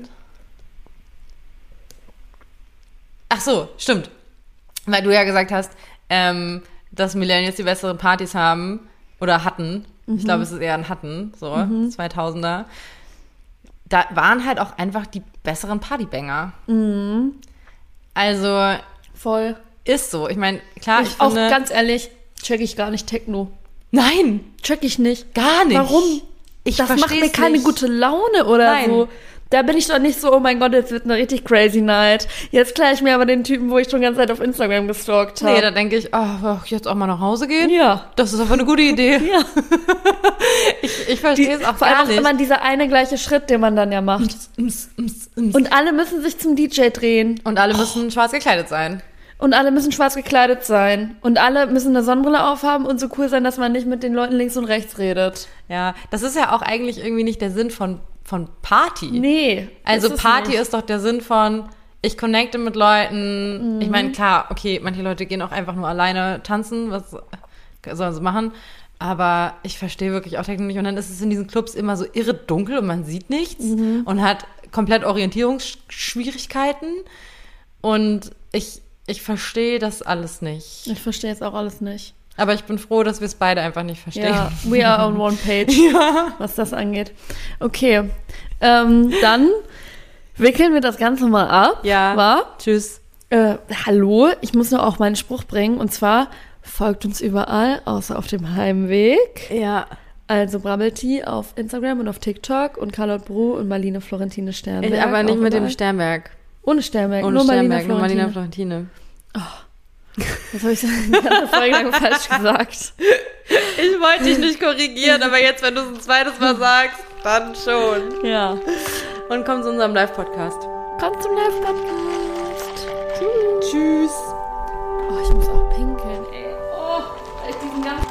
Speaker 2: Ach so, stimmt. Weil du ja gesagt hast, dass Millennials die besseren Partys haben oder hatten. Ich glaube, es ist eher ein hatten, so 2000er. Da waren halt auch einfach die besseren Partybanger. Also
Speaker 1: voll.
Speaker 2: Ist so. Ich meine, klar, ich
Speaker 1: auch
Speaker 2: finde...
Speaker 1: ganz ehrlich, check ich gar nicht Techno.
Speaker 2: Nein!
Speaker 1: Check ich nicht.
Speaker 2: Gar nicht.
Speaker 1: Warum?
Speaker 2: Das
Speaker 1: macht mir keine gute Laune oder so. Da bin ich doch nicht so, oh mein Gott, jetzt wird eine richtig crazy night. Jetzt kläre ich mir aber den Typen, wo ich schon die ganze Zeit auf Instagram gestalkt habe.
Speaker 2: Nee, da denke ich, jetzt auch mal nach Hause gehen?
Speaker 1: Ja.
Speaker 2: Das ist aber eine gute Idee.
Speaker 1: Ja.
Speaker 2: ich verstehe es auch
Speaker 1: vor
Speaker 2: gar
Speaker 1: allem
Speaker 2: nicht.
Speaker 1: Immer dieser eine gleiche Schritt, den man dann ja macht. Und alle müssen sich zum DJ drehen.
Speaker 2: Und alle müssen schwarz gekleidet sein.
Speaker 1: Und alle müssen schwarz gekleidet sein. Und alle müssen eine Sonnenbrille aufhaben und so cool sein, dass man nicht mit den Leuten links und rechts redet.
Speaker 2: Ja, das ist ja auch eigentlich irgendwie nicht der Sinn von Party.
Speaker 1: Nee.
Speaker 2: Also Party ist doch der Sinn von, ich connecte mit Leuten. Ich meine, klar, okay, manche Leute gehen auch einfach nur alleine tanzen, was sollen sie machen? Aber ich verstehe wirklich auch Techno nicht. Und dann ist es in diesen Clubs immer so irre dunkel und man sieht nichts und hat komplett Orientierungsschwierigkeiten. Und ich verstehe das alles nicht.
Speaker 1: Ich verstehe jetzt auch alles nicht.
Speaker 2: Aber ich bin froh, dass wir es beide einfach nicht verstehen.
Speaker 1: Ja, we are on one page, was das angeht. Okay, dann wickeln wir das Ganze mal ab.
Speaker 2: Ja,
Speaker 1: war?
Speaker 2: Tschüss.
Speaker 1: Hallo, ich muss noch auch meinen Spruch bringen. Und zwar, folgt uns überall, außer auf dem Heimweg.
Speaker 2: Ja.
Speaker 1: Also Bubble Tea auf Instagram und auf TikTok und Carlotte Bru und Marlene Florentine Sternberg.
Speaker 2: Ich aber nicht mit dem Sternberg.
Speaker 1: Ohne Sternberg,
Speaker 2: Ohne
Speaker 1: nur
Speaker 2: Sternberg,
Speaker 1: Marlene
Speaker 2: nur
Speaker 1: Florentine.
Speaker 2: Marlene Florentine.
Speaker 1: Oh. Das habe ich die ganze Folge lang falsch gesagt.
Speaker 2: Ich wollte dich nicht korrigieren, aber jetzt, wenn du es ein zweites Mal sagst, dann schon.
Speaker 1: Ja.
Speaker 2: Und komm zu unserem Live-Podcast.
Speaker 1: Kommt zum Live-Podcast.
Speaker 2: Tschüss.
Speaker 1: Oh, ich muss auch pinkeln, ey. Oh, weil ich diesen ganzen